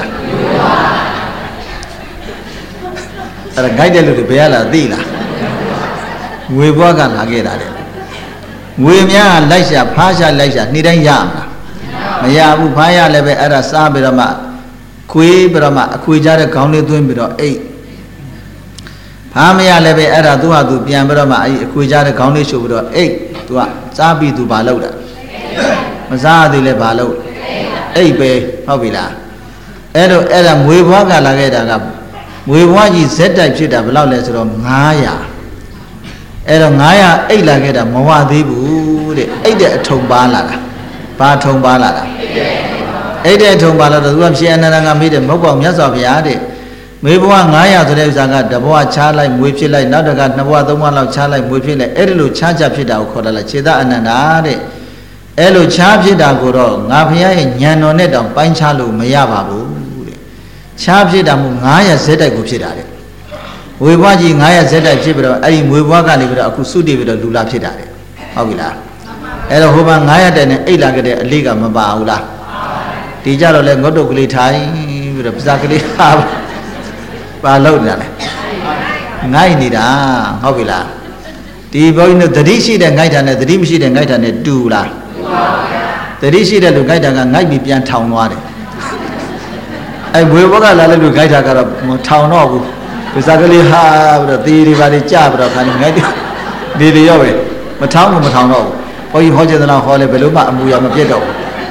အဲ့ဒါငိုက်တဲ့လူတွေဘယ်ကလာသိလားငွေဘွားကလာခဲ့တာတဲ့ငွေများလိုက်ရှာဖားရှာလိုက်ရှာနေ့တိုင်းရမှာမရဘူးဖားရလည်းပဲအဲ့ဒါစားပြီးတော့မှခွေးပြီးတော့မှအခွေကြတဲ့ခေါင်းလေးသွင်းပြီးတော့အိတ်ဖားမရလည်းပဲအဲ့ဒါသူ့ဟာသူပြန်ပြီးတော့မှအဲ့အခွေကြတဲ့ခေါင်းလေးရှုပ်ပြီးတော့အိတ်သူကစားပြီးသူဘာလုပ်တာမစားသေးလဲဘာလုပ်အိတ်ပဲဟုတ်ပြီလားအဲ့တော့အဲ့ဒါငွေဘွားကလာခဲ့တာကငွေဘွားကြီးဇက်တိုက်ဖြစ်တာဘယ်လောက်လဲဆိုတော့ငါးရာအဲ့တော့ငါးရာအိတ်လာခဲ့တာမဝသေးဘူးတဲ့အိတ်တဲ့အထုံပါလာတာဘာထုံပါလာတာအိတ်တဲ့အထုံပါလာတော့သူကရှင်အနန္ဒာကမေးတယ်မဟုတ်ပါဘူးမြတ်စွာဘုရားတဲ့မေဘွားငါးရာဆိုတဲ့ဥစ္စာကတဘွားချားလိုက်မွေဖြစ်လိုက်နောက်တကနှစ်ဘွားသုံးဘွားလောက်ချားလိုက်မွေဖြစ်လိုက်အဲ့ဒီလိုချားချဖြစ်တာကိုခေါ်တာလားခြေသားအနန္ဒာတဲ့အဲ့လိုချားဖြစ်တာကိုတော့ငါဘုရားရဲ့ဉာဏ်တော်နဲ့တောင်ပိုင်းခြားလို့မရပါဘူးတဲ့ချားဖြစ်တာမို့ငါးရာဇက်တိုက်ကိုဖြစ်တာတဲ့ဝေဘွားကြီးငါးရာဇက်တိုက်ဖြစ်ပြီးတော့အဲ့ဒီမွေဘွားကနေပြီးတော့အခုစုတည်ပြီးတော့လူလာဖြစ်တာတဲ့ဟုတ်ပြီလားအဲ့တော့ဟိုမှာငါးရာတိုက်နဲ့အိတ်လာခဲ့တဲ့အလေးကမပါဘူးလားဒီကြတော့လဲငုတ်တုတ်ကလေးထိုင်ပြီးတော့ပစာကလေးဟာပါလို့နေတယ်ငိုက်နေတာဟုတ်ပြီလားဒီဘုန်းကြီးတို့သတိရှိတဲ့ငိုက်တာနဲ့သတိမရှိတဲ့ငိုက်တာနဲ့တူလားတူပါဗျာသတိရှိတဲ့လူငိုက်တာကငိုက်ပြီးပြန်ထောင်သွားတယ်အဲ့ဘွေဘကလာတဲ့လူငိုက်တာကတော့ထောင်တော့ဘူးပစာကလေးဟာပြီးတော့သေးတွေပါလေကြပြီးတော့ခါနေငိုက်တယ်ဒီတွေရောပဲမထောင်ဘူးမထောင်တော့ဘူးဘုန်းကြီးဟောကျေသနာဟောလဲဘယ်လိုမှအမူအရာမပြတ်တော့ဘူး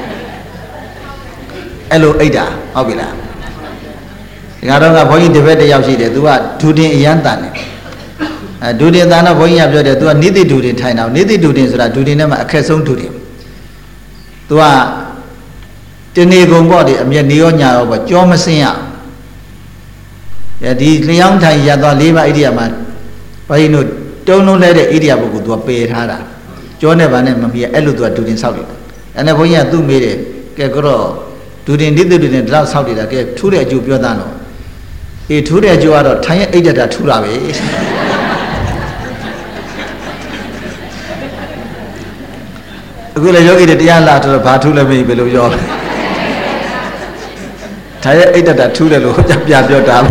အဲ့လိုအိတ်တာဟုတ်ပြီလားဒီကတော့ကဘုန်းကြီးတပည့်တစ်ယောက်ရှိတယ်သူကဒူတင်အရန်တန်တယ်အဲဒူတင်တန်တော့ဘုန်းကြီးကပြောတယ်သူကနိတိဒူတင်ထိုင်တာနိတိဒူတင်ဆိုတာဒူတင်ထဲမှာအခက်ဆုံးဒူတင်သူကတနေကုန်ပေါ့ဒီအမျက်နေရောညာရောပေါ့ကြောမစင်းရအဲဒီလျှောင်းထိုင်ရသွားလေးပါဣရိယာမှာဘုန်းကြီးတို့တုံးလုံးလဲတဲ့ဣရိယာပုဂ္ဂိုလ်သူကပယ်ထားတာကြောနဲ့ဗာနဲ့မမီအဲ့လိုသူကဒူတင်ဆောက်တယ်အဲ့နဲ့ဘုန်းကြီးကသူ့မေးတယ်ကဲကတော့ဒူတင်နိတိဒူတင်တော့ဆောက်တယ်ကဲထူးတဲ့အကျိုးပြောသားတော့အေးထူးတဲ့အကျိုးကတော့ထိုင်ရဲ့အိတ်တတာထူးတာပဲအခုလည်းယောဂီတွေတရားလာတော့ဘာထူးလဲမေးဘယ်လိုပြောထိုင်ရဲ့အိတ်တတာထူးတယ်လို့ပြပြပြောတာ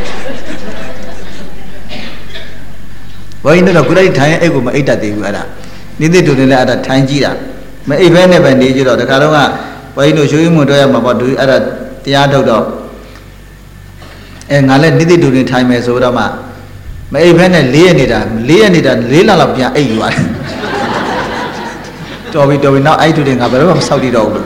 ဘုန်းကြီးတို့ကခုတိုင်းထိုင်ရဲ့အိတ်ကိုမအိတ်တတ်သေးဘူးအဲ့ဒါနိတိဒူတင်လည်းအဲ့ဒါထိုင်ကြည့်တာမအိတ်ဘဲနဲ့ပဲနေကြတော့တခါတော့ကဘုန်းကြီးတို့ရွှေမှုတော့ရမှာပေါ့သူအဲ့ဒါတရားထုတ်တော့အဲငါလည်းနိတိဒူတင်ထိုင်မယ်ဆိုတော့မှမအိပ်ဖဲနဲ့လေးရနေတာလေးရနေတာလေးလလောက်ပြန်အိပ်ယူရတယ်တော်ပြီတော်ပြီနောက်အဲ့ဒူတင်ငါဘယ်တော့မှမဆောက်တည်တော့ဘူး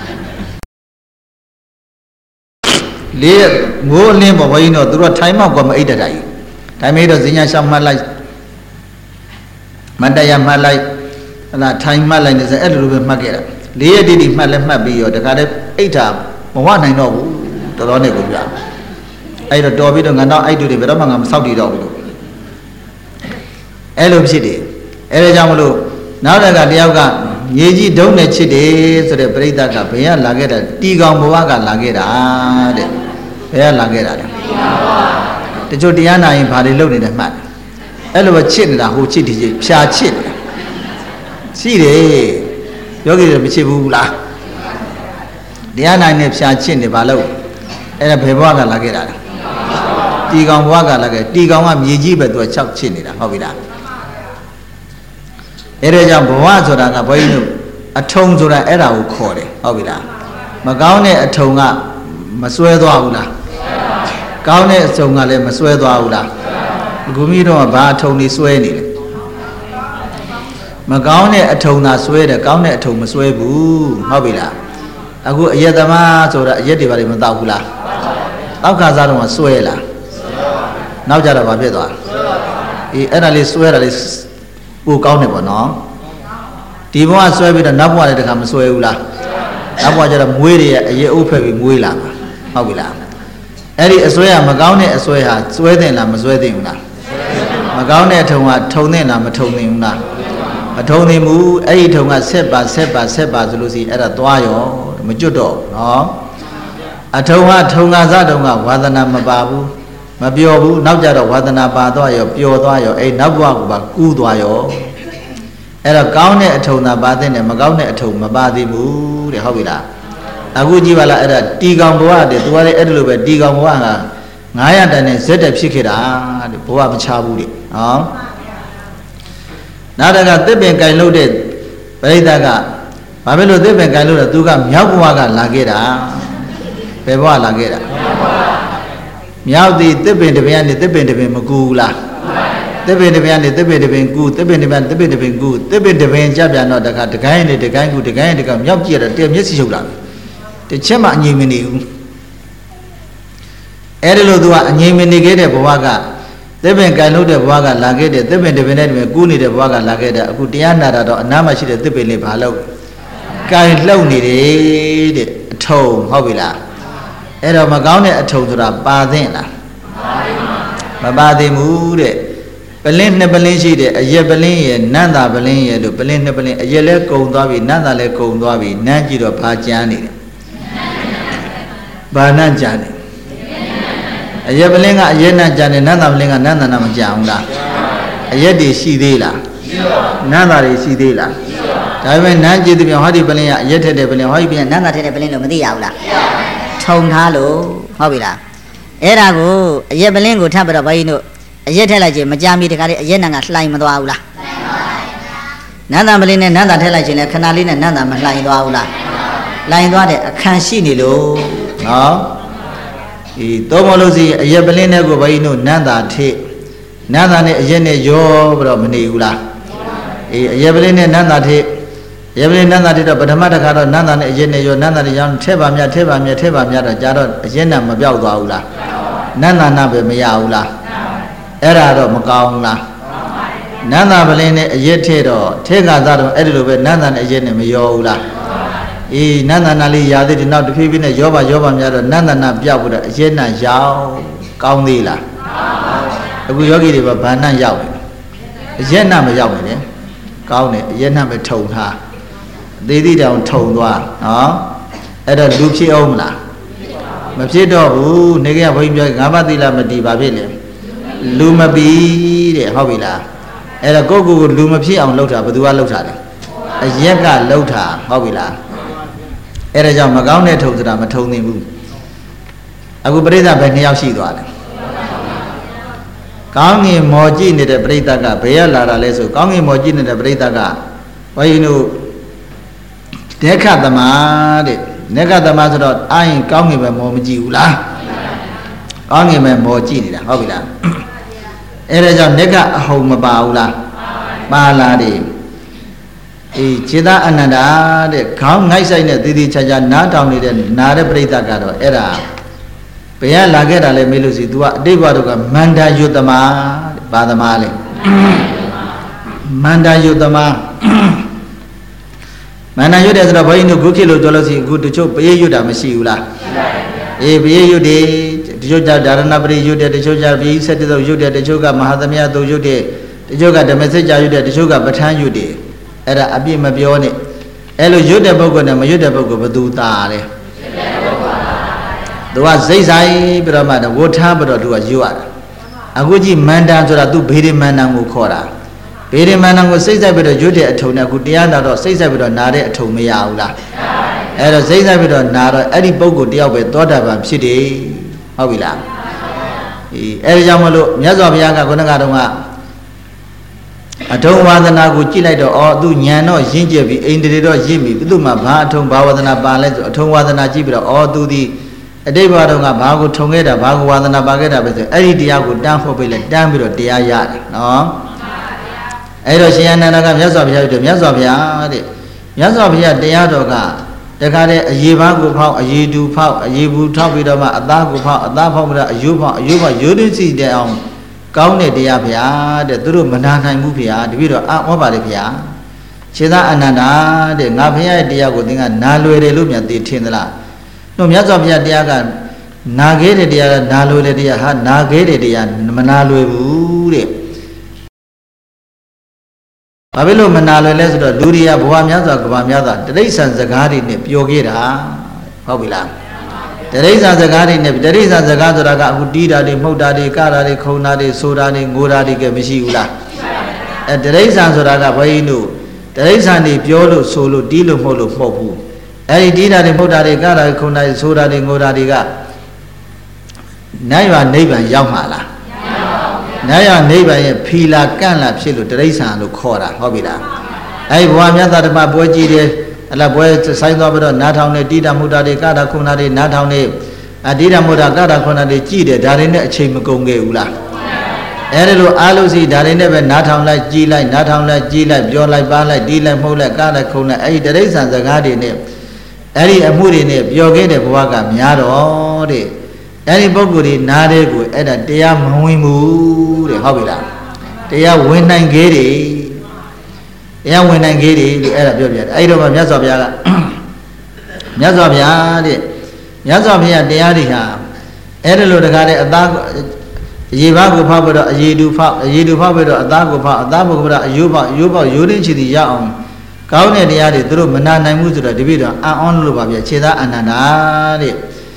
လေးရမိုးအလင်းပေါ့ဘုန်းကြီးတို့သူတို့ထိုင်မှကွာမအိပ်တတ်တာကြီးထိုင်မေးတော့ဇင်းညာရှောက်မှတ်လိုက်မတရမှတ်လိုက်ဟလာထိုင်မှတ်လိုက်နေစအဲ့လိုလိုပဲမှတ်ခဲ့တာလေးရတိတိမှတ်လဲမှတ်ပြီးရောတခါတည်းအိတ်တာမဝနိုင်တော့ဘူးတော်တော်နဲ့ကိုပြအဲ့တော့တော်ပြီးတော့ငါတော့အဲ့တူတွေဘယ်တော့မှငါမဆောက်တည်တော့ဘူးလို့အဲ့လိုဖြစ်တယ်အဲ့ဒါကြောင့်မလို့နောက်တကတယောက်ကမြေကြီးဒုံနဲ့ချစ်တယ်ဆိုတဲ့ပရိသတ်ကဘယ်ကလာခဲ့တာတီကောင်ဘဝကလာခဲ့တာတဲ့ဘယ်ကလာခဲ့တာလဲတချို့တရားနာရင်ဘာတွေလုပ်နေတယ်မှတ်အဲ့လိုပဲချစ်နေတာဟိုချစ်ဒီချစ်ဖြာချစ်ရှိတယ်ယောဂီတွေမချစ်ဘူးလားတရားနာနေဖြာချစ်နေဘာလို့အဲ့ဒါဘယ်ဘဝကလာခဲ့တာလဲတီကောင်ဘဝကလာခဲ့တီကောင်ကမြေကြီးပဲသူက၆ချစ်နေတာဟုတ်ပြီလားအဲ့ဒါကြောင့်ဘဝဆိုတာကဘုန်းကြီးတို့အထုံဆိုတာအဲ့ဒါကိုခေါ်တယ်ဟုတ်ပြီလားမကောင်းတဲ့အထုံကမစွဲသွားဘူးလားကောင်းတဲ့အစုံကလည်းမစွဲသွားဘူးလားအခုမိတော့ဘာအထုံနေစွဲနေလဲမကောင်းတဲ့အထုံသာစွဲတယ်ကောင်းတဲ့အထုံမစွဲဘူးဟုတ်ပြီလားအခုအယက်သမားဆိုတာအယက်တွေဘာတွေမတောက်ဘူးလားတောက်ခါစားတော့စွဲလားနောက်ကြတော့ဘာဖြစ်သွားအေးအဲ့ဒါလေးစွဲတာလေးပိုကောင်းတယ်ပေါ့နော်ဒီဘဝဆွဲပြီးတော့နောက်ဘဝလည်းတခါမဆွဲဘူးလားနောက်ဘဝကျတော့မွေးတွေရဲ့အရေးအုပ်ဖက်ပြီးမွေးလာမှာဟုတ်ပြီလားအဲ့ဒီအဆွဲကမကောင်းတဲ့အဆွဲဟာဆွဲတဲ့လားမဆွဲတဲ့ဘူးလားမကောင်းတဲ့အထုံကထုံတဲ့လားမထုံတဲ့ဘူးလားမထုံနေဘူးအဲ့ဒီထုံကဆက်ပါဆက်ပါဆက်ပါဆိုလို့ရှိရင်အဲ့ဒါသွားရောမကျွတ်တော့နော်အထုံကထုံကစားတုံကဝါသနာမပါဘူးမပျော်ဘူးနောက်ကြတော့ဝါသနာပါသွားရောပျော်သွားရောအဲ့နောက်ဘဝကပါကူးသွားရောအဲ့တော့ကောင်းတဲ့အထုံသာပါတဲ့နဲ့မကောင်းတဲ့အထုံမပါသေးဘူးတဲ့ဟုတ်ပြီလားအခုကြည့်ပါလားအဲ့ဒါတီကောင်ဘဝတဲ့သူကလည်းအဲ့ဒါလိုပဲတီကောင်ဘဝကငါးရာတန်နဲ့ဇက်တက်ဖြစ်ခဲ့တာတဲ့ဘဝမချဘူးတဲ့ဟောနောက်တကသစ်ပင်ကင်လို့တဲ့ပရိသတ်ကဘာဖြစ်လို့သစ်ပင်ကင်လို့လဲသူကမြောက်ဘဝကလာခဲ့တာဘယ်ဘဝလာခဲ့တာမြောက်သည်သစ်ပင်တပင်ကနေသစ်ပင်တပင်မကူဘူးလားသစ်ပင်တပင်ကနေသစ်ပင်တပင်ကူသစ်ပင်တပင်သစ်ပင်တပင်ကူသစ်ပင်တပင်ကြပြန်တော့တခါတကိုင်းနဲ့တကိုင်းကူတကိုင်းတကောင်မြောက်ကြည့်ရတော့တမျက်စိချုပ်လာပြီတစ်ချက်မှအငြိမ်မနေဘူးအဲ့ဒီလိုသူကအငြိမ်မနေခဲ့တဲ့ဘဝကသစ်ပင်ကင်လို့တဲ့ဘဝကလာခဲ့တဲ့သစ်ပင်တပင်နဲ့တပင်ကူနေတဲ့ဘဝကလာခဲ့တဲ့အခုတရားနာတာတော့အနားမှာရှိတဲ့သစ်ပင်လေးဘာလို့ကင်လှုပ်နေတယ်တဲ့အထုံဟုတ်ပြီလားအဲ့တော့မကောင်းတဲ့အထုံဆိုတာပါသင့်လားမပါသင့်ဘူးတဲ့ပလင်းနှစ်ပလင်းရှိတယ်အရက်ပလင်းရဲ့နန္တာပလင်းရဲ့လို့ပလင်းနှစ်ပလင်းအရက်လဲကုံသွားပြီနန္တာလဲကုံသွားပြီနန်းကြည့်တော့ဘာကြမ်းနေတယ်ဘာနန်းကြမ်းနေအရက်ပလင်းကအရက်နန်းကြမ်းနေနန္တာပလင်းကနန္တာနာမကြမ်းဘူးလားအရက်တွေရှိသေးလားနန္တာတွေရှိသေးလားဒါပေမဲ့နန်းကြည့်တဲ့ပြောဟောဒီပလင်းကအရက်ထက်တဲ့ပလင်းဟောဒီပလင်းနန္တာထက်တဲ့ပလင်းလို့မသိရဘူးလားထုံထားလို့ဟုတ်ပြီလားအဲ့ဒါကိုအရက်ပလင်းကိုထပ်ပြီးတော့ဘိုင်းတို့အရက်ထက်လိုက်ခြင်းမကြမ်းမီတခါလေးအရက်နံကလှိုင်မသွားဘူးလားနန္တပလင်းနဲ့နန္တာထက်လိုက်ခြင်းလည်းခဏလေးနဲ့နန္တာမလှိုင်သွားဘူးလားလှိုင်သွားတဲ့အခန်းရှိနေလို့နော်ဒီတော့မလို့စီအရက်ပလင်းနဲ့ကိုဘိုင်းတို့နန္တာထက်နန္တာနဲ့အရက်နဲ့ရောပြီးတော့မနေဘူးလားအေးအရက်ပလင်းနဲ့နန္တာထက်ရပလင်းနန္တာတိတော့ပထမတစ်ခါတော့နန္တာနဲ့အရင်နဲ့ရောနန္တာနဲ့ရောင်းထဲပါမြတ်ထဲပါမြတ်ထဲပါမြတ်တော့ကြာတော့အရင်နဲ့မပြောက်သွားဘူးလားနန္တာနာပဲမရဘူးလားအဲ့ဒါတော့မကောင်းဘူးလားနန္တာပလင်းနဲ့အရင်ထဲတော့ထဲကစားတော့အဲ့ဒီလိုပဲနန္တာနဲ့အရင်နဲ့မရောဘူးလားအေးနန္တာနာလေးရာသေးတယ်နောက်တဖြည်းဖြည်းနဲ့ရောပါရောပါမြတ်တော့နန္တာနာပြောက်ပြီးတော့အရင်နဲ့ရောင်းကောင်းသေးလားအခုယောဂီတွေကဘာနဲ့ရောက်နေအရင်နဲ့မရောက်နေတယ်ကောင်းတယ်အရင်နဲ့ပဲထုံထားသေးသေးတောင်ထုံသွားနော်အဲ့တော့လူဖြစ်အောင်မလားမဖြစ်တော့ဘူးနေကဘုန်းကြီးပြောငါးပါးသီလမတည်ပါဖြစ်လေလူမပြီးတဲ့ဟုတ်ပြီလားအဲ့တော့ကိုယ့်ကိုယ်ကိုလူမဖြစ်အောင်လုပ်တာဘယ်သူကလုပ်တာလဲအရက်ကလုပ်တာဟုတ်ပြီလားအဲ့ဒါကြောင့်မကောင်းတဲ့ထုံဆိုတာမထုံသင့်ဘူးအခုပြိဿပဲနှစ်ယောက်ရှိသွားတယ်ကောင်းငင်မော်ကြည့်နေတဲ့ပြိဿကဘယ်ရလာတာလဲဆိုကောင်းငင်မော်ကြည့်နေတဲ့ပြိဿကဘုန်းကြီးတို့ဒေခသမာတဲ့ဒေခသမာဆိုတော့အာရင်ကောင်းငင်ပဲမော်မကြည့်ဘူးလားကောင်းငင်ပဲမော်ကြည့်နေတာဟုတ်ပြီလားအဲ့ဒါကြောင့်ဒေခအဟုံမပါဘူးလားပါလားတဲ့အေးခြေသားအနန္တာတဲ့ခေါင်းငိုက်ဆိုင်နဲ့တည်တည်ချာချာနားတောင်နေတဲ့နာတဲ့ပြိဿကတော့အဲ့ဒါဘယ်ကလာခဲ့တာလဲမေးလို့စီ तू ကအတိတ်ဘဝတော့ကမန္တယုတ္တမတဲ့ဘာသမားလဲမန္တယုတ္တမမန္တရွတ်တယ်ဆိုတော့ဘုန်းကြီးတို့ခုခေတ်လို့ပြောလို့ရှိရင်အခုတချို့ပရိရွတ်တာမရှိဘူးလားအေးပရိရွတ်တယ်တချို့ကြဒါရဏပရိရွတ်တယ်တချို့ကြပရိဆက်တုတ်ရွတ်တယ်တချို့ကမဟာသမယတုတ်ရွတ်တယ်တချို့ကဓမ္မစကြာရွတ်တယ်တချို့ကပဋ္ဌာန်းရွတ်တယ်အဲ့ဒါအပြည့်မပြောနဲ့အဲ့လိုရွတ်တဲ့ပုဂ္ဂိုလ်နဲ့မရွတ်တဲ့ပုဂ္ဂိုလ်ဘယ်သူတာလဲသူကစိတ်ဆိုင်ပြီးတော့မှဝတ်ထားပြီးတော့သူကရွတ်ရတာအခုကြည့်မန္တန်ဆိုတာသူဘေးရမန္တန်ကိုခေါ်တာဘေးရမန္တန်ကိုစိတ်ဆိုင်ပြီးတော့ရွတ်တဲ့အထုံနဲ့အခုတရားနာတော့စိတ်ဆိုင်ပြီးတော့နာတဲ့အထုံမရဘူးလားအဲ့တော့စိတ်ဆိုင်ပြီးတော့နာတော့အဲ့ဒီပုဂ္ဂိုလ်တယောက်ပဲသောတာပန်ဖြစ်တယ်ဟုတ်ပြီလားအေးအဲ့ဒါကြောင့်မလို့မြတ်စွာဘုရားကခုနကတော့ကအထုံဝါဒနာကိုကြည့်လိုက်တော့အော်သူညံတော့ရင့်ကျက်ပြီးအိန္ဒြေတော့ရင့်ပြီသူ့မှာဘာအထုံဘာဝါဒနာပါလဲဆိုအထုံဝါဒနာကြည့်ပြီးတော့အော်သူဒီအတိတ်ဘဝတုန်းကဘာကိုထုံခဲ့တာဘာကိုဝါဒနာပါခဲ့တာပဲဆိုအဲ့ဒီတရားကိုတန်းဖို့ပြလဲတန်းပြီးတော့တရားရတယ်နော်အဲ့တော့ရှင်အနန္ဒကမြတ်စွာဘုရားပြောမြတ်စွာဘုရားတဲ့မြတ်စွာဘုရားတရားတော်ကတခါတည်းအရေးပါးကိုဖောက်အရေးတူဖောက်အရေးဘူးထောက်ပြီးတော့မှအသားကိုဖောက်အသားဖောက်ပြီးတော့အယုဖောက်အယုဖောက်ရိုးရင်းစီတဲ့အောင်ကောင်းတဲ့တရားဗျာတဲ့သူတို့မနာနိုင်ဘူးဗျာတပည့်တော်အောပါလေဗျာခြေသားအနန္ဒာတဲ့ငါဘုရားရဲ့တရားကိုသင်ကနာလွယ်တယ်လို့မြန်သိထင်သလားတို့မြတ်စွာဘုရားတရားကနာခဲ့တဲ့တရားကနာလွယ်တဲ့တရားဟာနာခဲ့တဲ့တရားမနာလွယ်ဘူးတဲ့ဘာဖြစ်လို့မနာလွယ်လဲဆိုတော့လူတွေကဘဝများစွာကဘာများစွာတရိစ္ဆာန်စကားတွေနဲ့ပျော်ခဲ့တာဟုတ်ပြီလားတရိစ္ဆာန်စကားတွေနဲ့တရိစ္ဆာန်စကားဆိုတာကအခုတီးတာတွေမှုတ်တာတွေကတာတွေခုံတာတွေဆိုတာတွေငိုတာတွေကမရှိဘူးလားအဲတရိစ္ဆာန်ဆိုတာကဘုန်းကြီးတို့တရိစ္ဆာန်တွေပြောလို့ဆိုလို့တီးလို့မှုတ်လို့မဟုတ်ဘူးအဲဒီတီးတာတွေမှုတ်တာတွေကတာတွေခုံတာတွေဆိုတာတွေငိုတာတွေကနိုင်ရနိဗ္ဗာန်ရောက်မှာလားနိုင်ရနိဗ္ဗာန်ရဲ့ဖီလာကန့်လာဖြစ်လို့တရိစ္ဆာန်လို့ခေါ်တာဟုတ်ပြီလားအဲဒီဘဝမြတ်သတ္တမပွဲကြည့်တယ်အလားပွဲဆိုင်သွားပြီးတော့နားထောင်နေတိတာမုဒ္ဒတွေကတာခုနာတွေနားထောင်နေအတိတာမုဒ္ဒကတာခုနာတွေကြည်တယ်ဒါတွေနဲ့အချိန်မကုန်ခဲ့ဘူးလားအဲဒီလိုအားလုံးစီဒါတွေနဲ့ပဲနားထောင်လိုက်ကြည်လိုက်နားထောင်လိုက်ကြည်လိုက်ပြောလိုက်ပါလိုက်တီးလိုက်မှုတ်လိုက်ကတာခုနာအဲဒီတရိစ္ဆာန်စကားတွေနဲ့အဲဒီအမှုတွေနဲ့ပျော်ခဲ့တဲ့ဘဝကများတော့တဲ့အဲဒီပုဂ္ဂိုလ်တွေနားတဲ့ကိုအဲ့ဒါတရားမဝင်ဘူးတဲ့ဟုတ်ပြီလားတရားဝင်နိုင်ခဲ့တယ်တရားဝင်နိုင်ခဲ့တယ်လို့အဲ့ဒါပြောပြတယ်အဲ့တော့မှမြတ်စွာဘုရားကမြတ်စွာဘုရားတဲ့မြတ်စွာဘုရားတရားတွေဟာအဲ့ဒါလိုတကားတဲ့အသားအရေးပါကိုဖောက်ပြီးတော့အရေးတူဖောက်အရေးတူဖောက်ပြီးတော့အသားကိုဖောက်အသားကိုဖောက်အယိုးဖောက်အယိုးဖောက်ရိုးရင်းချီတီရအောင်ကောင်းတဲ့တရားတွေသူတို့မနာနိုင်ဘူးဆိုတော့တပည့်တော်အံ့ဩလို့ပါဗျခြေသားအနန္ဒာတဲ့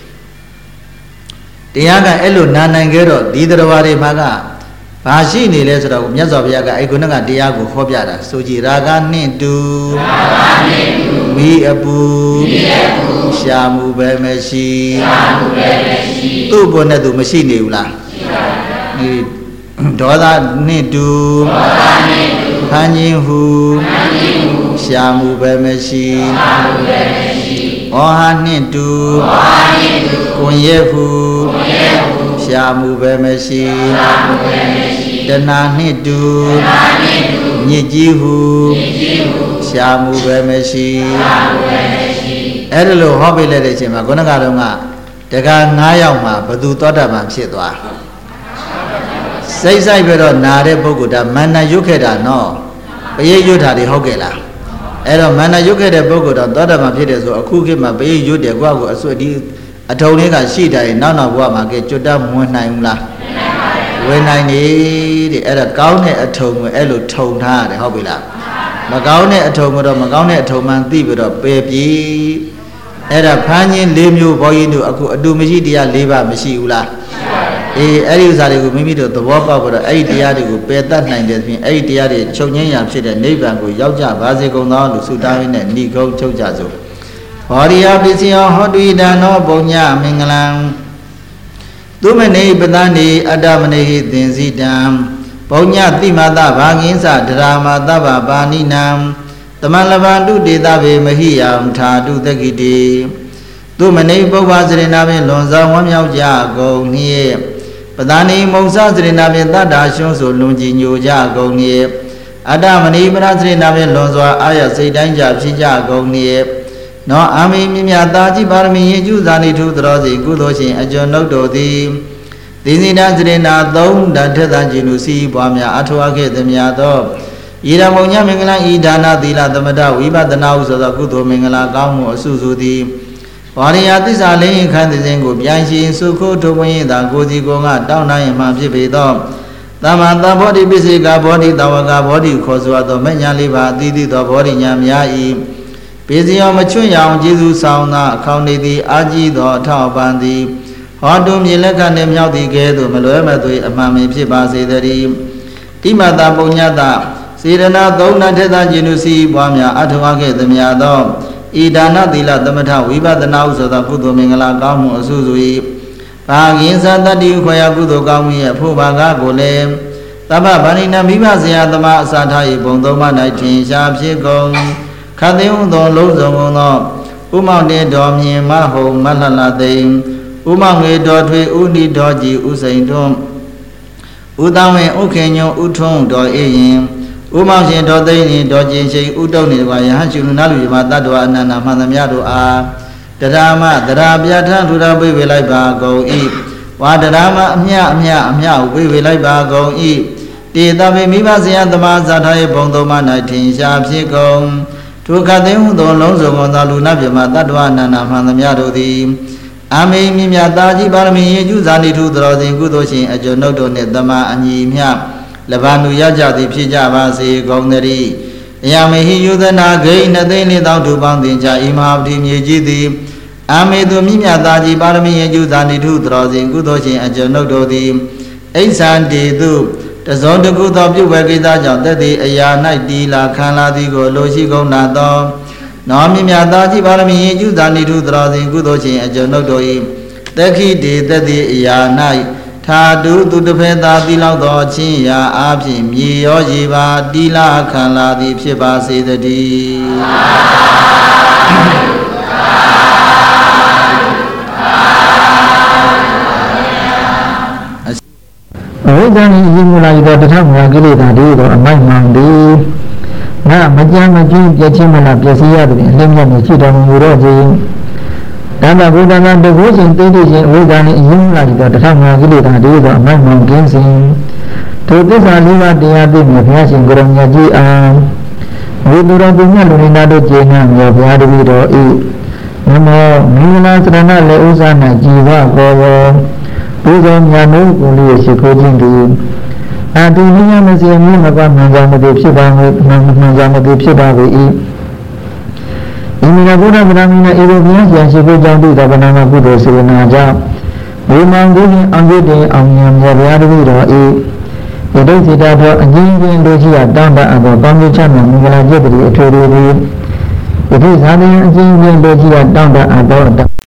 တရားကအဲ့လိုနာနိုင်ခဲ့တော့ဒီတရားဝါတွေမှာကဘာရှိနေလဲဆိုတော့မြတ်စွာဘုရားကအဲ့ခုနကတရားကိုဟောပြတာဆိုကြည်ရာဂနှင့်တူရာဂနှင့်တူမိအပူမိအပူရှာမှုပဲမရှိရှာမှုပဲမရှိသူ့ဘုနဲ့သူမရှိနေဘူးလားရှိပါဘူးဒေါသနှင့်တူဒေါသနှင့်တူခန်းခြင်းဟုခန်းခြင်းဟုရှာမှုပဲမရှိရှာမှုပဲမရှိဩဟာနှင့်တူဩဟာနှင့်တူကိုယ်ရဲ့ဟုကိုယ်ရဲ့ဟုရှာမှုပဲမရှိရှာမှုပဲမရှိတဏှာနှင့်တူတဏှာနှင့်တူညစ်ကြီးဟုညစ်ကြီးဟုရှာမှုပဲမရှိရှာမှုပဲမရှိအဲ့ဒါလို့ဟောပြလိုက်တဲ့အချိန်မှာခုနကတော့ကတက္ကငါးယောက်မှာဘသူသောတာပန်ဖြစ်သွားစိတ်ဆိုင်ပြီးတော့နာတဲ့ပုဂ္ဂိုလ်ဒါမန္တရွတ်ခဲ့တာနော်ပရိရွတ်တာတွေဟုတ်ကဲ့လားအဲ့တော့မန္တရွတ်ခဲ့တဲ့ပုဂ္ဂိုလ်တော့သောတာပန်ဖြစ်တယ်ဆိုအခုခေတ်မှာပရိရွတ်တယ်ကိုယ့်ကိုအစွတ်ဒီအထုံလေးကရှိတယ်နောက်နောက်ဘဝမှာကဲကျွတ်တမဝင်နိုင်ဘူးလားဝင်နိုင်တယ်တဲ့အဲ့ဒါကောင်းတဲ့အထုံကိုအဲ့လိုထုံထားရတယ်ဟုတ်ပြီလားမကောင်းတဲ့အထုံကတော့မကောင်းတဲ့အထုံမှန်သိပြီးတော့ပယ်ပြေးအဲ့ဒါဖမ်းခြင်း၄မျိုးဘောကြီးတို့အခုအတူမရှိတရား၄ပါးမရှိဘူးလားအေးအဲ့ဒီဥစ္စာတွေကိုမိမိတို့သဘောပေါက်ပြီးတော့အဲ့ဒီတရားတွေကိုပယ်တတ်နိုင်တဲ့ဖြင့်အဲ့ဒီတရားတွေချုပ်ငြိမ်းရာဖြစ်တဲ့နိဗ္ဗာန်ကိုရောက်ကြပါစေကုန်သောလို့ဆုတောင်းရင်းနဲ့ဏိကုံချုပ်ကြစို့ဘောရိယပစ္စယောဟောတုဣဒနောဘုံညမင်္ဂလံသုမနေပတန္တိအတ္တမနေဟိသင်္စီတံဘုံညတိမတဘာဂင်းစဒရာမတဗ္ဗပါဏိနံတမလဗန္တုဒေသဗေမဟိယံထာတုတက္ကိတိသုမနေပုဗ္ဗစရဏဖြင့်လွန်ဆောင်ဝမ်းမြောက်ကြကုန်နှင့်ပတန္တိမုံစစရဏဖြင့်တတ္တာရှုံးဆိုလွန်ကြည်ညိုကြကုန်နှင့်အတ္တမဏိပရစရဏဖြင့်လွန်စွာအာရစိတ်တိုင်းကြဖြစ်ကြကုန်နှင့်နောအာမိမြမြတာကြည်ပါရမီရင်ကျူဇာနိထုသရောစီကုသိုလ်ရှင်အကျွန်ုပ်တို့သည်သင်္စီတစရဏသုံးတထက်သံကျင်လူစီပွားများအထောက်ခဲ့သည်များသောဤရမုံညမင်္ဂလာဤဒါနသီလသမထဝိပဿနာဟုဆိုသောကုသိုလ်မင်္ဂလာကောင်းမှုအစုစုသည်ဝါရိယသစ္စာလင်းခန်းသည်စဉ်ကိုပြန်ရှင်စုခိုးထုံးဝင်းသာကိုစီကိုကတောင်းနိုင်မှဖြစ်ပေသောသမ္မာသဗ္ဗောဓိပိစိကဘောဓိတဝကဘောဓိခေါ်ဆိုသောမဉ္ဇဏ်လေးပါအသီးသီးသောဘောဓိညာများ၏ပေစီယောမချွတ်ရအောင်ကျေးဇူးဆောင်သာအခေါင်နေသည်အာကြီးသောအထောက်ပံ့သည်ဟောတုမြေလက်ခံနှင့်မြောက်သည်ကဲ့သို့မလွဲမသွေအမှန်ပင်ဖြစ်ပါစေတည်းဣမတပုညတစေရနာသုံးနာထေသကျင်သူစီပွားများအထောက်အခဲ့သမျှသောဤဒါနသီလသမထဝိပဿနာဥသောကုသိုလ်မင်္ဂလာကောင်းမှုအစုစု၏ဘာဂင်္စတတ္တိခွေယကုသိုလ်ကောင်းမှုရဲ့အဖို့ဘာကကိုလည်းတပ္ပဗာဏိနမိဘဇယသမာအစာထား၏ဘုံသုံးပါး၌ထင်ရှားဖြစ်ကုန်ခတ်သို့သောလုံးစုံကုန်သောဥမောင်တေတော်မြင်မဟုံမလှလှသိမ်ဥမောင်ငေတော်ထွေဥနိတော်ကြည်ဥစိန်ထွန်းဥတောင်းဝင်ဥခင်ညုံဥထုံးတော်အေးရင်ဥမောင်ရှင်တော်သိန်းတော်ကျင်ရှိဥတုံနေတကွာယဟန်ရှင်လူနာလူမြမတတ္တဝအနန္နာမှန်သမျှတို့အားတရာမတရာပြဋ္ဌာန်းထူထောင်ပေးဝေလိုက်ပါကုန်၏ဝါတရာမအမြအမြအမြဟုပေးဝေလိုက်ပါကုန်၏တေတဗေမိဘဇယသမာဇာထား၏ဘုံသုံးပါး၌ထင်ရှားဖြစ်ကုန်ထိုခတ်သိဟုသောလုံးစုံသောလူနာမြမတတ္တဝအနန္နာမှန်သမျှတို့သည်အမိမြမြတာကြီးပါရမီယေကျုဇာနိထုသတော်စဉ်ကုသိုလ်ရှင်အကျိုးနှုတ်တို့နှင့်တမအညီမြလဘာနုရကြသည်ဖြစ်ကြပါစေကုန်သတည်းအယမေဟိယုသနာဂိနှသိန်းလေးသောသူပေါင်းတင်ကြဤမဟာပတိမြေကြီးသည်အမေသူမြမြတာကြီးပါရမီယေကျုဇာနိထုသတော်စဉ်ကုသိုလ်ရှင်အကျိုးနှုတ်တို့သည်အိဋ္ဌံတေတုတဇောတကုသောပြုဝေကိစ္စကြောင့်တက်သည့်အရာ၌တီလာခံလာသည်ကိုလိုရှိကုန်နာသောနောမြမြတာကြီးပါရမီယေကျုဇာနိထုသတော်စဉ်ကုသိုလ်ရှင်အကျိုးနှုတ်တို့၏တက်ခိတေတက်သည့်အရာ၌ထာတုသူတဖေသာတိလောက်သောအချင်းရာအားဖြင့်မြေရောရေပါတီလာခံလာသည်ဖြစ်ပါစေတည်းအဝိဇ္ဇာနှင့်ယဉ်မူလာ၏သောတထမဟာကိလေသာတို့သောအမိုက်မှန်သည်ငါမကြမ်းမကျင်းပြည့်ချင်းမလားပြည့်စည်ရသည်အလင်းမြတ်နှင့်ရှိတော်မူသောခြင်းတန်တာဘုဒ္ဓနာတကုရှင်သိသိချင်းအဝိဇ္ဇာနှင့်ယဉ်မူလာ၏သောတထမဟာကိလေသာတို့သောအမိုက်မှန်ကင်းစဉ်ထိုသစ္စာလေးပါးတရားသိမြတ်ဘုရားရှင်ကိုယ်တော်မြတ်ကြီးအားဝိသုရပုညလူနေနာတို့ကျေနပ်မြေဘုရားတပည့်တော်ဤနမောမင်္ဂလာစရဏလေဥစ္စာ၌ကြည်ဝကောယောဘုရားညာနုကိုလေးရှိခိုးခြင်းသည်အတူဉာဏ်မစီမြင့်မကမှန်ကြောင်းမသိဖြစ်ပါမှုမှန်မှန်ကြောင်းမသိဖြစ်ပါ၏ဤမိနာဘုရားဗလာမီနာဧရောဘုရားရှင်ရှိခိုးကြောင်းသိသောဗနာမကုသိုလ်စေနာကြောင့်ဝိမောင်ကိုရင်အောင်ရတဲ့အောင်ဉာဏ်မြတ်ဘုရားတပည့်တော်ဤယတိစိတသောအငြင်းပင်တို့ရှိရတောင်းတအပ်သောကောင်းကျိုးချမ်းသာမင်္ဂလာကျက်တိအထွေထွေသည်ယတိဇာတိအငြင်းပင်တို့ရှိရတောင်းတအပ်သော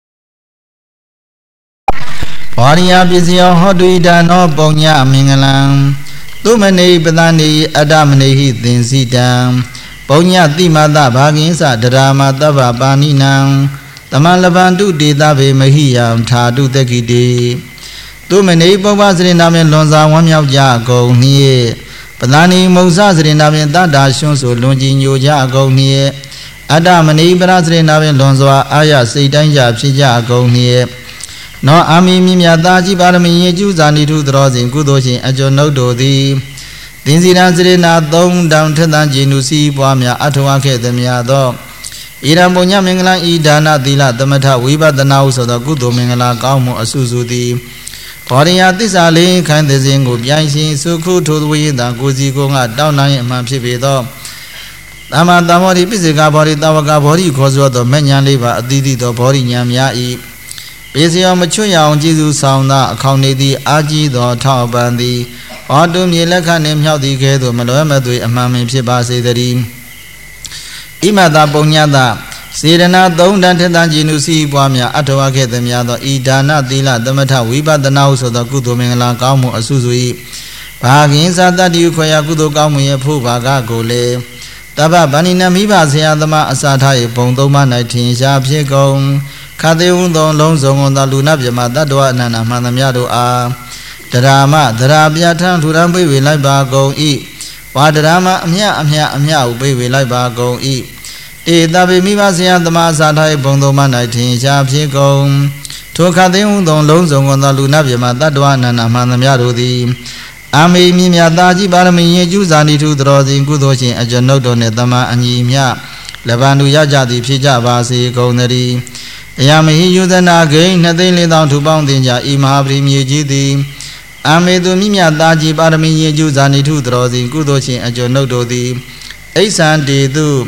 ဝါရိယပစ္စယောဟောတုဣဒနောပုံညမင်္ဂလံသုမနေပသနေအတ္တမနေဟိသင်္စီတံပုံညတိမတဘာဂင်းစဒရာမတဗ္ဗပါဏိနံတမလဗန္တုဒေသဗေမဟိယံထာတုတကိတေသုမနေပုပ္ပစရိနာမေလွန်စာဝမ်းမြောက်ကြကုန်နှင့်ပသနေမုံစစရိနာမေတတ္တာရှွန်းဆိုလွန်ကြည်ညိုကြကုန်နှင့်အတ္တမနေပရစရိနာမေလွန်စွာအာရစိတ်တိုင်းကြဖြစ်ကြကုန်နှင့်နောအာမီမြမြတာကြီးပါရမီယေကျုဇာနိထုသတော်စဉ်ကုသိုလ်ရှင်အကျိုးနှုတ်တို့သည်သင်္စီရန်စရိနာသုံးတောင်ထက်သန်ကျင်သူစီပွားများအထောက်အခဲ့သည်များသောဣရံပုညမင်္ဂလာဤဒါနသီလသမထဝိပဿနာဟုဆိုသောကုသိုလ်မင်္ဂလာကောင်းမှုအစုစုသည်ဘောရိယသစ္စာလေးခိုင်းသည်စဉ်ကိုပြိုင်ရှင်စုခုထိုသဝေသာကိုစီကိုငါတောင်းနိုင်အမှန်ဖြစ်ပေသောသမ္မာသမ္မောရိပိစိကဘောရိတဝကဘောရိခေါ်ဆိုသောမဲ့ညာလေးပါအသီးသီးသောဘောရိညာများ၏ပေစီယောမချွတ်ရအောင်ကျေးဇူးဆောင်သောအခေါင်နေသည်အာကြီးသောထောက်ပံ့သည်ဟောတုမြေလက်ခနှင့်မြောက်သည်ကဲ့သို့မလွဲမသွေအမှန်ပင်ဖြစ်ပါစေတည်းဣမတပုညတစေရနာသုံးတန်ထက်သန်ကျင်သူစီပွားများအထောက်အခဲ့သည်များသောဤဒါနသီလသမထဝိပဿနာဟုဆိုသောကုသိုလ်မင်္ဂလာကောင်းမှုအစုစု၏ဘာဂင်္စတတ္တိခွေယကုသိုလ်ကောင်းမှုရဲ့ဖို့ဘာကကိုလေတပ္ပဗန္နိနမိဘဆရာသမားအစာထား၏ဘုံသုံးပါး၌ထင်ရှားဖြစ်ကုန်ခတ်သေးဟုသောလုံးစုံသောလူနာပြမတတ္တဝအနန္တမှန်သမျှတို့အားတရာမတရာပြဋ္ဌာန်းထူထောင်ပေးဝေလိုက်ပါကုန်၏ဝါတရာမအမြအမြအမြဟုပေးဝေလိုက်ပါကုန်၏တေတဗေမိဘဆရာသမားစာထား၏ဘုံသုံးပါး၌ထင်ရှားဖြစ်ကုန်ထိုခတ်သေးဟုသောလုံးစုံသောလူနာပြမတတ္တဝအနန္တမှန်သမျှတို့သည်အမေမြမြတာကြီးပါရမီယေကျုဇာနိထုသတော်စဉ်ကုသိုလ်ရှင်အကျဉ်ုပ်တို့နှင့်တမန်အညီမြလဗန္တုရကြသည်ဖြစ်ကြပါစေကုန်သတည်းအယမဟိယုသနာဂိနှစ်သိန်းလေးသောထူပေါင်းတင်ကြဤမဟာပရိမြေကြီးသည်အမေသူမြမြတာကြီးပါရမီယေကျုဇာနိထုသတော်စဉ်ကုသိုလ်ရှင်အကျဉ်ုပ်တို့သည်အိဋ္ဌံတေတုတ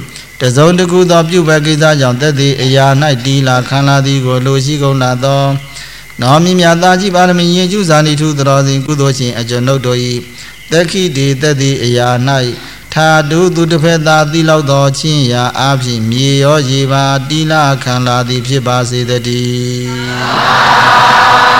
စုံတစ်ခုသောပြုဘကိစ္စကြောင့်သက်သည်အရာ၌တီလာခံလာသည်ကိုလိုရှိကုန်လာသောနောမြမြသာကြည်ပါရမီရင်ကျူးစာနိထုသောစဉ်ကုသိုလ်ရှင်အကျွန်ုပ်တို့၏သက်ခိတေသက်သည်အရာ၌ထာတုသူတစ်ဖက်သာတိလောက်သောချင်းရာအဖြစ်မြေရောရေပါတီလာခံလာသည်ဖြစ်ပါစေတည်း